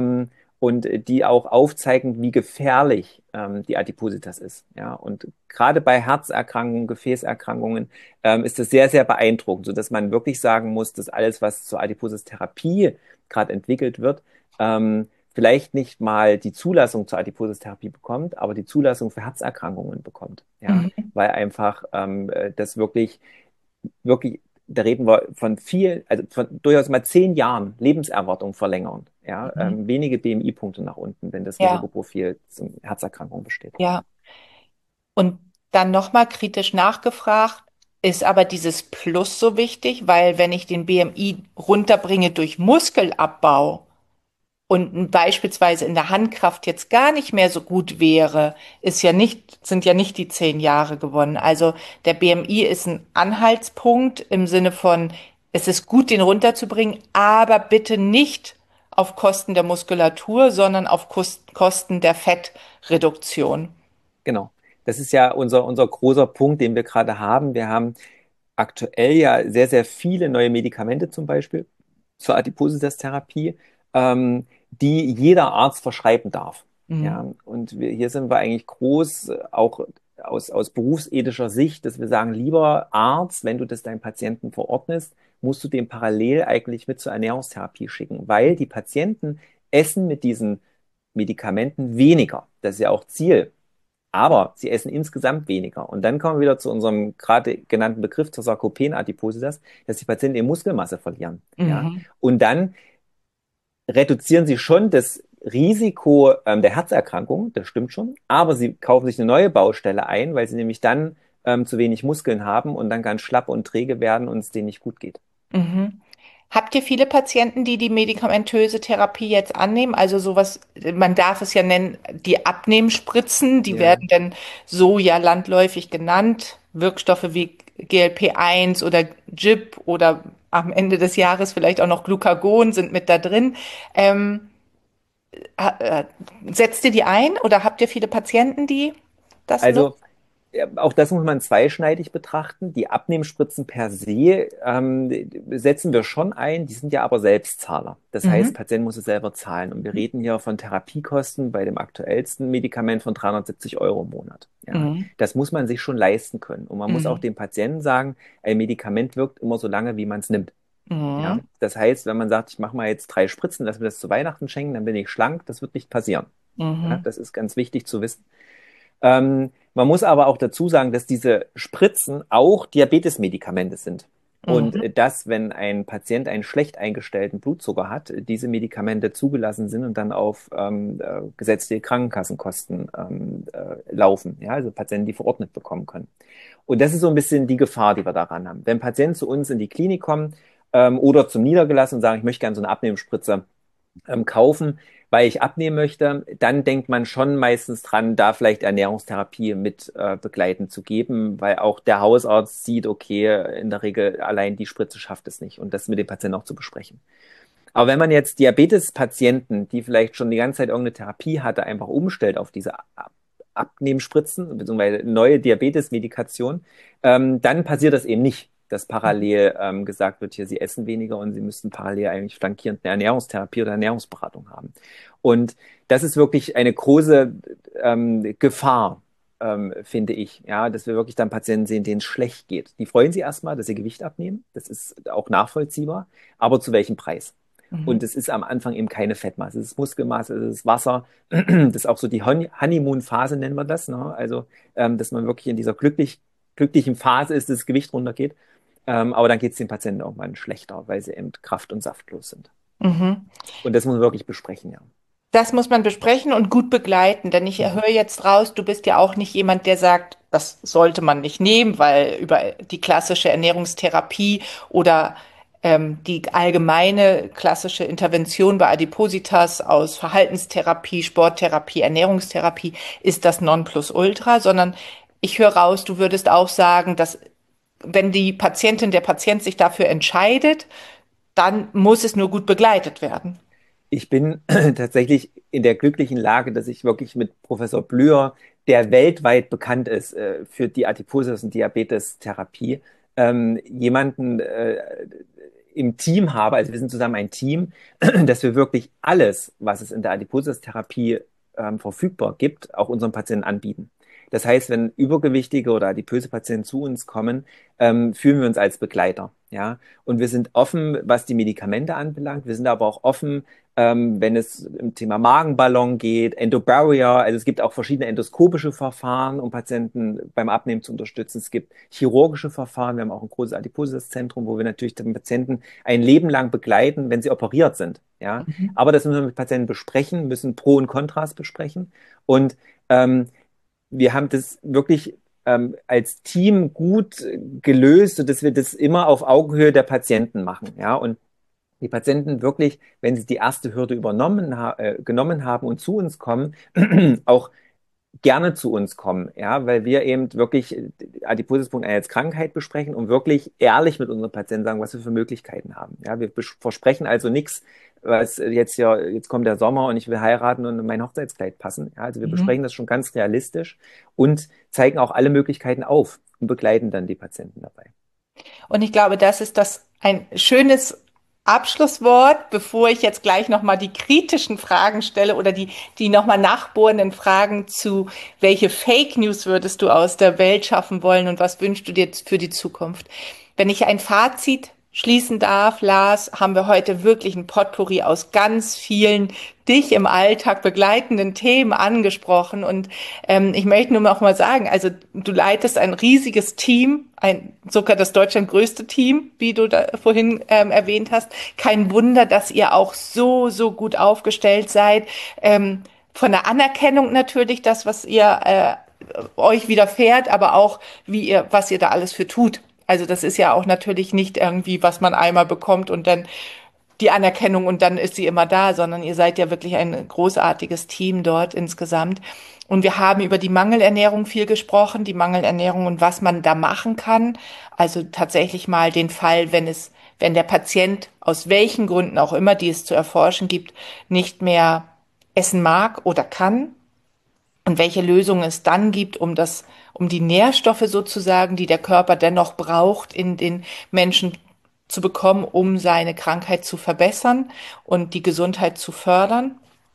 Und die auch aufzeigen, wie gefährlich die Adipositas ist. Ja, und gerade bei Herzerkrankungen, Gefäßerkrankungen ist das sehr, sehr beeindruckend, sodass man wirklich sagen muss, dass alles, was zur Adipositas-Therapie gerade entwickelt wird, vielleicht nicht mal die Zulassung zur Adipositas-Therapie bekommt, aber die Zulassung für Herzerkrankungen bekommt. Ja, Mhm. weil einfach das wirklich, da reden wir von viel, also von durchaus mal 10 Jahren Lebenserwartung verlängern. Ja, Mhm. wenige BMI-Punkte nach unten, wenn das Ja, Risikoprofil zum Herzerkrankung besteht. ja. Und dann nochmal kritisch nachgefragt, ist aber dieses Plus so wichtig, weil wenn ich den BMI runterbringe durch Muskelabbau, und beispielsweise in der Handkraft jetzt gar nicht mehr so gut wäre, sind ja nicht die 10 Jahre gewonnen. Also der BMI ist ein Anhaltspunkt im Sinne von, es ist gut, den runterzubringen, aber bitte nicht auf Kosten der Muskulatur, sondern auf Kosten der Fettreduktion. Genau. Das ist ja unser großer Punkt, den wir gerade haben. Wir haben aktuell ja sehr, sehr viele neue Medikamente zum Beispiel zur Adipositas-Therapie, die jeder Arzt verschreiben darf. Mhm. Ja, und hier sind wir eigentlich groß, auch aus berufsethischer Sicht, dass wir sagen, lieber Arzt, wenn du das deinem Patienten verordnest, musst du den parallel eigentlich mit zur Ernährungstherapie schicken, weil die Patienten essen mit diesen Medikamenten weniger. Das ist ja auch Ziel, aber sie essen insgesamt weniger. Und dann kommen wir wieder zu unserem gerade genannten Begriff zur Sarkopenadipositas, dass die Patienten ihre Muskelmasse verlieren. Ja? Mhm. Und dann reduzieren sie schon das Risiko der Herzerkrankung, das stimmt schon, aber sie kaufen sich eine neue Baustelle ein, weil sie nämlich dann zu wenig Muskeln haben und dann ganz schlapp und träge werden und es denen nicht gut geht. Mhm. Habt ihr viele Patienten, die die medikamentöse Therapie jetzt annehmen? Also sowas, man darf es ja nennen, die Abnehmspritzen, die Ja. werden dann so ja landläufig genannt. Wirkstoffe wie GLP-1 oder GIP oder am Ende des Jahres vielleicht auch noch Glucagon sind mit da drin. Ähm, ha- äh, Setzt ihr die ein oder habt ihr viele Patienten, die das nutzen? Also ja, auch das muss man zweischneidig betrachten. Die Abnehmspritzen per se setzen wir schon ein, die sind ja aber Selbstzahler. Das heißt, Mhm. Patient muss es selber zahlen. Und wir reden hier von Therapiekosten bei dem aktuellsten Medikament von 370 € im Monat. Ja, Mhm. das muss man sich schon leisten können. Und man muss auch Mhm. dem Patienten sagen, ein Medikament wirkt immer so lange, wie man es nimmt. Ja, Mhm. das heißt, wenn man sagt, ich mache mal jetzt 3 Spritzen, lass mir das zu Weihnachten schenken, dann bin ich schlank, das wird nicht passieren. Ja, Mhm. das ist ganz wichtig zu wissen. Man muss aber auch dazu sagen, dass diese Spritzen auch Diabetesmedikamente sind. Und Mhm. dass, wenn ein Patient einen schlecht eingestellten Blutzucker hat, diese Medikamente zugelassen sind und dann auf gesetzliche Krankenkassenkosten laufen. Ja, also Patienten, die verordnet bekommen können. Und das ist so ein bisschen die Gefahr, die wir daran haben. Wenn Patienten zu uns in die Klinik kommen oder zum Niedergelassen und sagen, ich möchte gerne so eine Abnehmspritze kaufen, weil ich abnehmen möchte, dann denkt man schon meistens dran, da vielleicht Ernährungstherapie mit begleitend zu geben, weil auch der Hausarzt sieht, okay, in der Regel allein die Spritze schafft es nicht und das mit dem Patienten auch zu besprechen. Aber wenn man jetzt Diabetespatienten, die vielleicht schon die ganze Zeit irgendeine Therapie hatte, einfach umstellt auf diese Abnehmspritzen, beziehungsweise neue Diabetes-Medikation, dann passiert das eben nicht, dass parallel gesagt wird, hier, Sie essen weniger und Sie müssten parallel eigentlich flankierend eine Ernährungstherapie oder Ernährungsberatung haben. Und das ist wirklich eine große Gefahr, finde ich, ja, dass wir wirklich dann Patienten sehen, denen es schlecht geht. Die freuen sich erstmal, dass sie Gewicht abnehmen. Das ist auch nachvollziehbar. Aber zu welchem Preis? Mhm. Und es ist am Anfang eben keine Fettmasse. Es ist Muskelmasse, es ist Wasser. Das ist auch so die Honeymoon-Phase, nennen wir das. Ne? Also, dass man wirklich in dieser glücklichen Phase ist, dass das Gewicht runtergeht. Aber dann geht es den Patienten irgendwann schlechter, weil sie eben kraft- und saftlos sind. Mhm. Und das muss man wirklich besprechen, ja. Das muss man besprechen und gut begleiten, denn ich Mhm. höre jetzt raus, du bist ja auch nicht jemand, der sagt, das sollte man nicht nehmen, weil über die klassische Ernährungstherapie oder die allgemeine klassische Intervention bei Adipositas aus Verhaltenstherapie, Sporttherapie, Ernährungstherapie ist das Nonplusultra, sondern ich höre raus, du würdest auch sagen, dass wenn die Patientin, der Patient sich dafür entscheidet, dann muss es nur gut begleitet werden. Ich bin tatsächlich in der glücklichen Lage, dass ich wirklich mit Professor Blüher, der weltweit bekannt ist für die Adipositas- und Diabetestherapie, jemanden im Team habe, also wir sind zusammen ein Team, dass wir wirklich alles, was es in der Adipositas-Therapie verfügbar gibt, auch unseren Patienten anbieten. Das heißt, wenn übergewichtige oder adipöse Patienten zu uns kommen, fühlen wir uns als Begleiter. Ja, und wir sind offen, was die Medikamente anbelangt. Wir sind aber auch offen, wenn es im Thema Magenballon geht, Endobarrier, also es gibt auch verschiedene endoskopische Verfahren, um Patienten beim Abnehmen zu unterstützen. Es gibt chirurgische Verfahren, wir haben auch ein großes Adipositas-Zentrum, wo wir natürlich den Patienten ein Leben lang begleiten, wenn sie operiert sind. Ja, Mhm. aber das müssen wir mit Patienten besprechen, müssen Pro und Kontras besprechen. Und ähm, wir haben das wirklich als Team gut gelöst, sodass wir das immer auf Augenhöhe der Patienten machen. Ja, und die Patienten wirklich, wenn sie die erste Hürde genommen haben und zu uns kommen, auch gerne zu uns kommen, ja, weil wir eben wirklich Adipositas als Krankheit besprechen und wirklich ehrlich mit unseren Patienten sagen, was wir für Möglichkeiten haben. Ja, wir versprechen also nichts, was jetzt ja, jetzt kommt der Sommer und ich will heiraten und in mein Hochzeitskleid passen. Ja, also wir Mhm. besprechen das schon ganz realistisch und zeigen auch alle Möglichkeiten auf und begleiten dann die Patienten dabei. Und ich glaube, das ist das ein schönes Abschlusswort, bevor ich jetzt gleich nochmal die kritischen Fragen stelle oder die nochmal nachbohrenden Fragen zu, welche Fake News würdest du aus der Welt schaffen wollen und was wünschst du dir für die Zukunft? Wenn ich ein Fazit schließen darf, Lars, haben wir heute wirklich ein Potpourri aus ganz vielen dich im Alltag begleitenden Themen angesprochen. Und ich möchte nur noch mal sagen, also du leitest ein riesiges Team, sogar das Deutschland größte Team, wie du da vorhin erwähnt hast. Kein Wunder, dass ihr auch so gut aufgestellt seid. Von der Anerkennung natürlich, das, was ihr euch widerfährt, aber auch, was ihr da alles für tut. Also das ist ja auch natürlich nicht irgendwie, was man einmal bekommt und dann die Anerkennung und dann ist sie immer da, sondern ihr seid ja wirklich ein großartiges Team dort insgesamt. Und wir haben über die Mangelernährung viel gesprochen, die Mangelernährung und was man da machen kann. Also tatsächlich mal den Fall, wenn der Patient aus welchen Gründen auch immer, die es zu erforschen gibt, nicht mehr essen mag oder kann, und welche Lösungen es dann gibt, um die Nährstoffe sozusagen, die der Körper dennoch braucht, in den Menschen zu bekommen, um seine Krankheit zu verbessern und die Gesundheit zu fördern.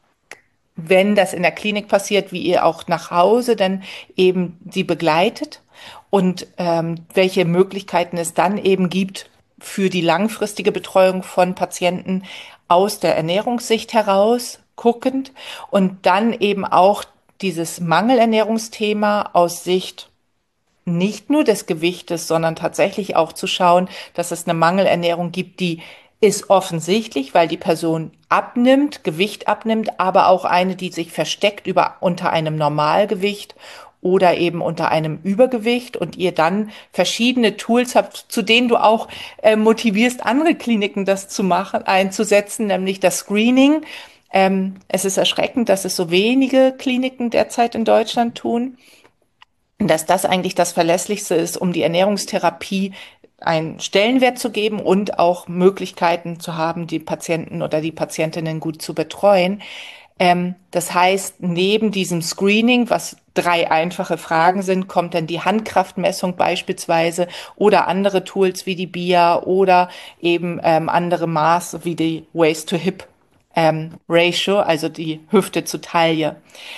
Wenn das in der Klinik passiert, wie ihr auch nach Hause dann eben sie begleitet und welche Möglichkeiten es dann eben gibt für die langfristige Betreuung von Patienten aus der Ernährungssicht heraus guckend und dann eben auch dieses Mangelernährungsthema aus Sicht nicht nur des Gewichtes, sondern tatsächlich auch zu schauen, dass es eine Mangelernährung gibt, die ist offensichtlich, weil die Person abnimmt, Gewicht abnimmt, aber auch eine, die sich versteckt unter einem Normalgewicht oder eben unter einem Übergewicht und ihr dann verschiedene Tools habt, zu denen du auch motivierst, andere Kliniken das zu machen, einzusetzen, nämlich das Screening. Es ist erschreckend, dass es so wenige Kliniken derzeit in Deutschland tun, dass das eigentlich das Verlässlichste ist, um die Ernährungstherapie einen Stellenwert zu geben und auch Möglichkeiten zu haben, die Patienten oder die Patientinnen gut zu betreuen. Das heißt, neben diesem Screening, was 3 einfache Fragen sind, kommt dann die Handkraftmessung beispielsweise oder andere Tools wie die BIA oder eben andere Maße wie die Waist-to-Hip Ratio, also die Hüfte zu Taille.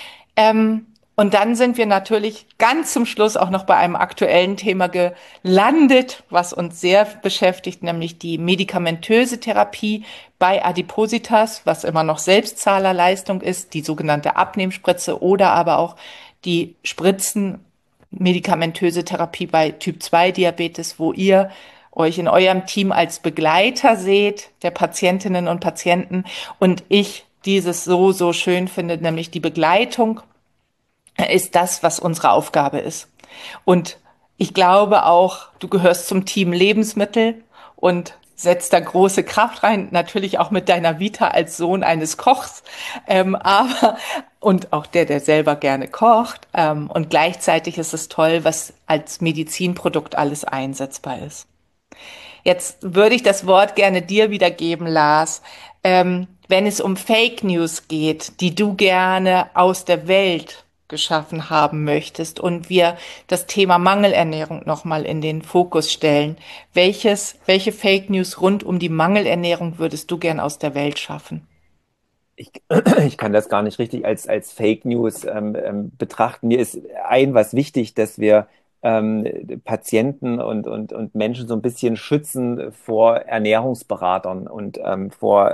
Und dann sind wir natürlich ganz zum Schluss auch noch bei einem aktuellen Thema gelandet, was uns sehr beschäftigt, nämlich die medikamentöse Therapie bei Adipositas, was immer noch Selbstzahlerleistung ist, die sogenannte Abnehmspritze oder aber auch die Spritzen medikamentöse Therapie bei Typ-2-Diabetes, wo ihr euch in eurem Team als Begleiter seht, der Patientinnen und Patienten, und ich dieses so, so schön finde, nämlich die Begleitung ist das, was unsere Aufgabe ist. Und ich glaube auch, du gehörst zum Team Lebensmittel und setzt da große Kraft rein, natürlich auch mit deiner Vita als Sohn eines Kochs, aber und auch der selber gerne kocht. Und gleichzeitig ist es toll, was als Medizinprodukt alles einsetzbar ist. Jetzt würde ich das Wort gerne dir wiedergeben, Lars. Wenn es um Fake News geht, die du gerne aus der Welt geschaffen haben möchtest und wir das Thema Mangelernährung nochmal in den Fokus stellen, welche Fake News rund um die Mangelernährung würdest du gern aus der Welt schaffen? Ich, ich kann das gar nicht richtig als Fake News betrachten. Mir ist was wichtig, dass wir Patienten und Menschen so ein bisschen schützen vor Ernährungsberatern und vor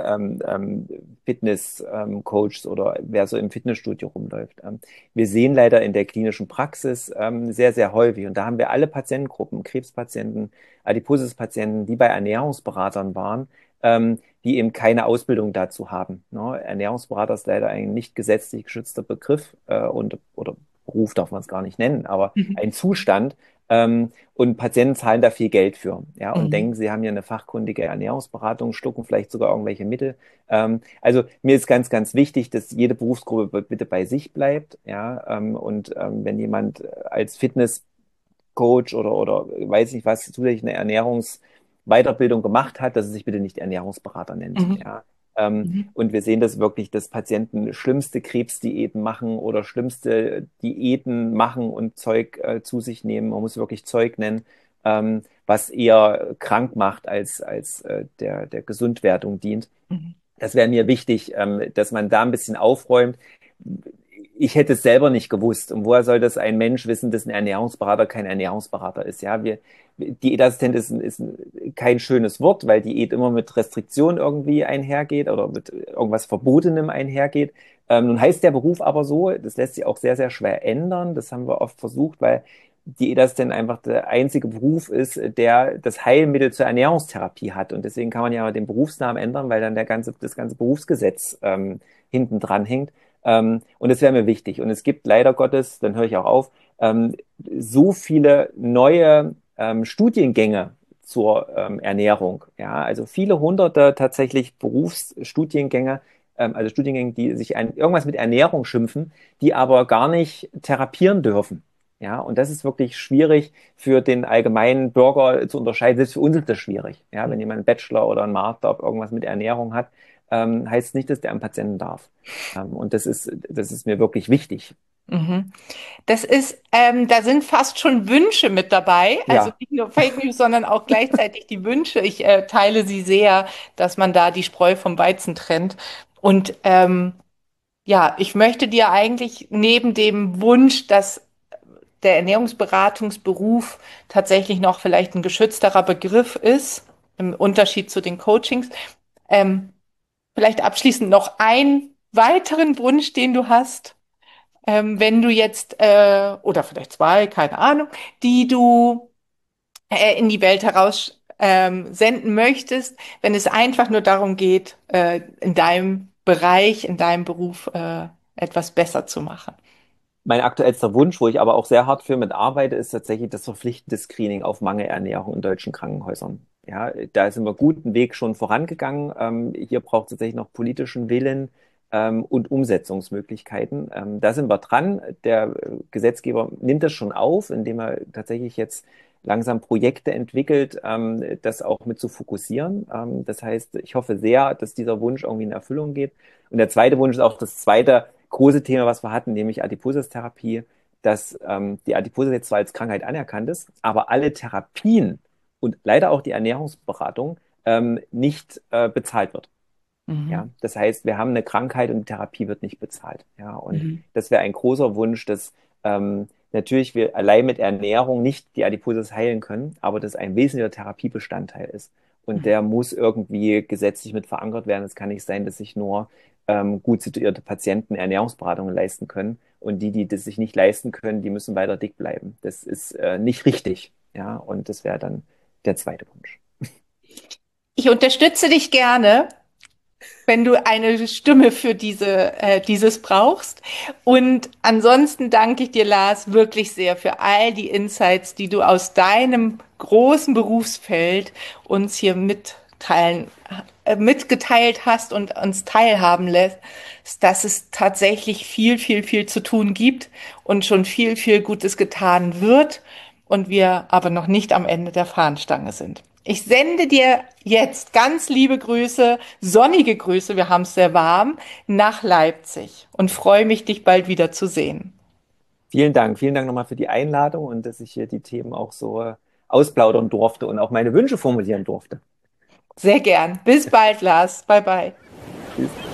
Fitnesscoaches oder wer so im Fitnessstudio rumläuft. Wir sehen leider in der klinischen Praxis sehr, sehr häufig, und da haben wir alle Patientengruppen, Krebspatienten, Adipositas-Patienten, die bei Ernährungsberatern waren, die eben keine Ausbildung dazu haben. Ne? Ernährungsberater ist leider ein nicht gesetzlich geschützter Begriff oder Beruf darf man es gar nicht nennen, aber Mhm. ein Zustand. Und Patienten zahlen da viel Geld für, ja, und Mhm. denken, sie haben hier eine fachkundige Ernährungsberatung, schlucken vielleicht sogar irgendwelche Mittel. Also mir ist ganz, ganz wichtig, dass jede Berufsgruppe bitte bei sich bleibt, ja, und wenn jemand als Fitnesscoach oder weiß nicht was zusätzlich eine Ernährungsweiterbildung gemacht hat, dass er sich bitte nicht Ernährungsberater nennt, Mhm. ja. Mhm. Und wir sehen das wirklich, dass Patienten schlimmste Krebsdiäten machen oder schlimmste Diäten machen und Zeug zu sich nehmen. Man muss wirklich Zeug nennen, was eher krank macht als der Gesundwerdung dient. Mhm. Das wäre mir wichtig, dass man da ein bisschen aufräumt. Ich hätte es selber nicht gewusst. Und woher soll das ein Mensch wissen, dass ein Ernährungsberater kein Ernährungsberater ist? Ja, Diätassistent ist kein schönes Wort, weil Diät immer mit Restriktion irgendwie einhergeht oder mit irgendwas Verbotenem einhergeht. Nun heißt der Beruf aber so, das lässt sich auch sehr, sehr schwer ändern. Das haben wir oft versucht, weil Diätassistent einfach der einzige Beruf ist, der das Heilmittel zur Ernährungstherapie hat. Und deswegen kann man ja den Berufsnamen ändern, weil dann das ganze Berufsgesetz hinten dran hängt. Und das wäre mir wichtig. Und es gibt leider Gottes, dann höre ich auch auf, so viele neue Studiengänge zur Ernährung. Ja, also viele hunderte tatsächlich Berufsstudiengänge, also Studiengänge, die sich an irgendwas mit Ernährung schimpfen, die aber gar nicht therapieren dürfen. Ja, und das ist wirklich schwierig für den allgemeinen Bürger zu unterscheiden. Selbst für uns ist das schwierig. Ja, wenn jemand einen Bachelor oder einen Master auf irgendwas mit Ernährung hat, heißt nicht, dass der am Patienten darf. Und das ist mir wirklich wichtig. Mhm. Da sind fast schon Wünsche mit dabei, also Ja, nicht nur Fake News, sondern auch gleichzeitig die Wünsche. Ich teile sie sehr, dass man da die Spreu vom Weizen trennt. Und ja, ich möchte dir eigentlich neben dem Wunsch, dass der Ernährungsberatungsberuf tatsächlich noch vielleicht ein geschützterer Begriff ist, im Unterschied zu den Coachings, ähm, vielleicht abschließend noch einen weiteren Wunsch, den du hast, wenn du jetzt, oder vielleicht zwei, keine Ahnung, die du in die Welt heraus senden möchtest, wenn es einfach nur darum geht, in deinem Bereich, in deinem Beruf etwas besser zu machen. mein aktuellster Wunsch, wo ich aber auch sehr hart für mitarbeite, ist tatsächlich das verpflichtende Screening auf Mangelernährung in deutschen Krankenhäusern. Ja, da sind wir guten Weg schon vorangegangen. Hier braucht es tatsächlich noch politischen Willen und Umsetzungsmöglichkeiten. Da sind wir dran. Der Gesetzgeber nimmt das schon auf, indem er tatsächlich jetzt langsam Projekte entwickelt, das auch mit zu fokussieren. Das heißt, ich hoffe sehr, dass dieser Wunsch irgendwie in Erfüllung geht. Und der zweite Wunsch ist auch das zweite große Thema, was wir hatten, nämlich Adipositas-Therapie. dass die Adipositas zwar als Krankheit anerkannt ist, aber alle Therapien und leider auch die Ernährungsberatung nicht bezahlt wird. Mhm. Ja, das heißt, wir haben eine Krankheit und die Therapie wird nicht bezahlt. Ja, und Mhm. das wäre ein großer Wunsch, dass natürlich wir allein mit Ernährung nicht die Adipositas heilen können, aber das ein wesentlicher Therapiebestandteil ist. Und der muss irgendwie gesetzlich mit verankert werden. Es kann nicht sein, dass sich nur gut situierte Patienten Ernährungsberatungen leisten können und die das sich nicht leisten können, die müssen weiter dick bleiben. Das ist nicht richtig. Ja, und das wäre dann der zweite Wunsch. Ich unterstütze dich gerne, wenn du eine Stimme für dieses brauchst. Und ansonsten danke ich dir, Lars, wirklich sehr für all die Insights, die du aus deinem großen Berufsfeld uns hier mitgeteilt hast und uns teilhaben lässt, dass es tatsächlich viel, viel, viel zu tun gibt und schon viel, viel Gutes getan wird und wir aber noch nicht am Ende der Fahnenstange sind. Ich sende dir jetzt ganz liebe Grüße, sonnige Grüße, wir haben es sehr warm, nach Leipzig und freue mich, dich bald wieder zu sehen. Vielen Dank. Vielen Dank nochmal für die Einladung und dass ich hier die Themen auch so ausplaudern durfte und auch meine Wünsche formulieren durfte. Sehr gern. Bis bald, Lars. Bye bye. Tschüss.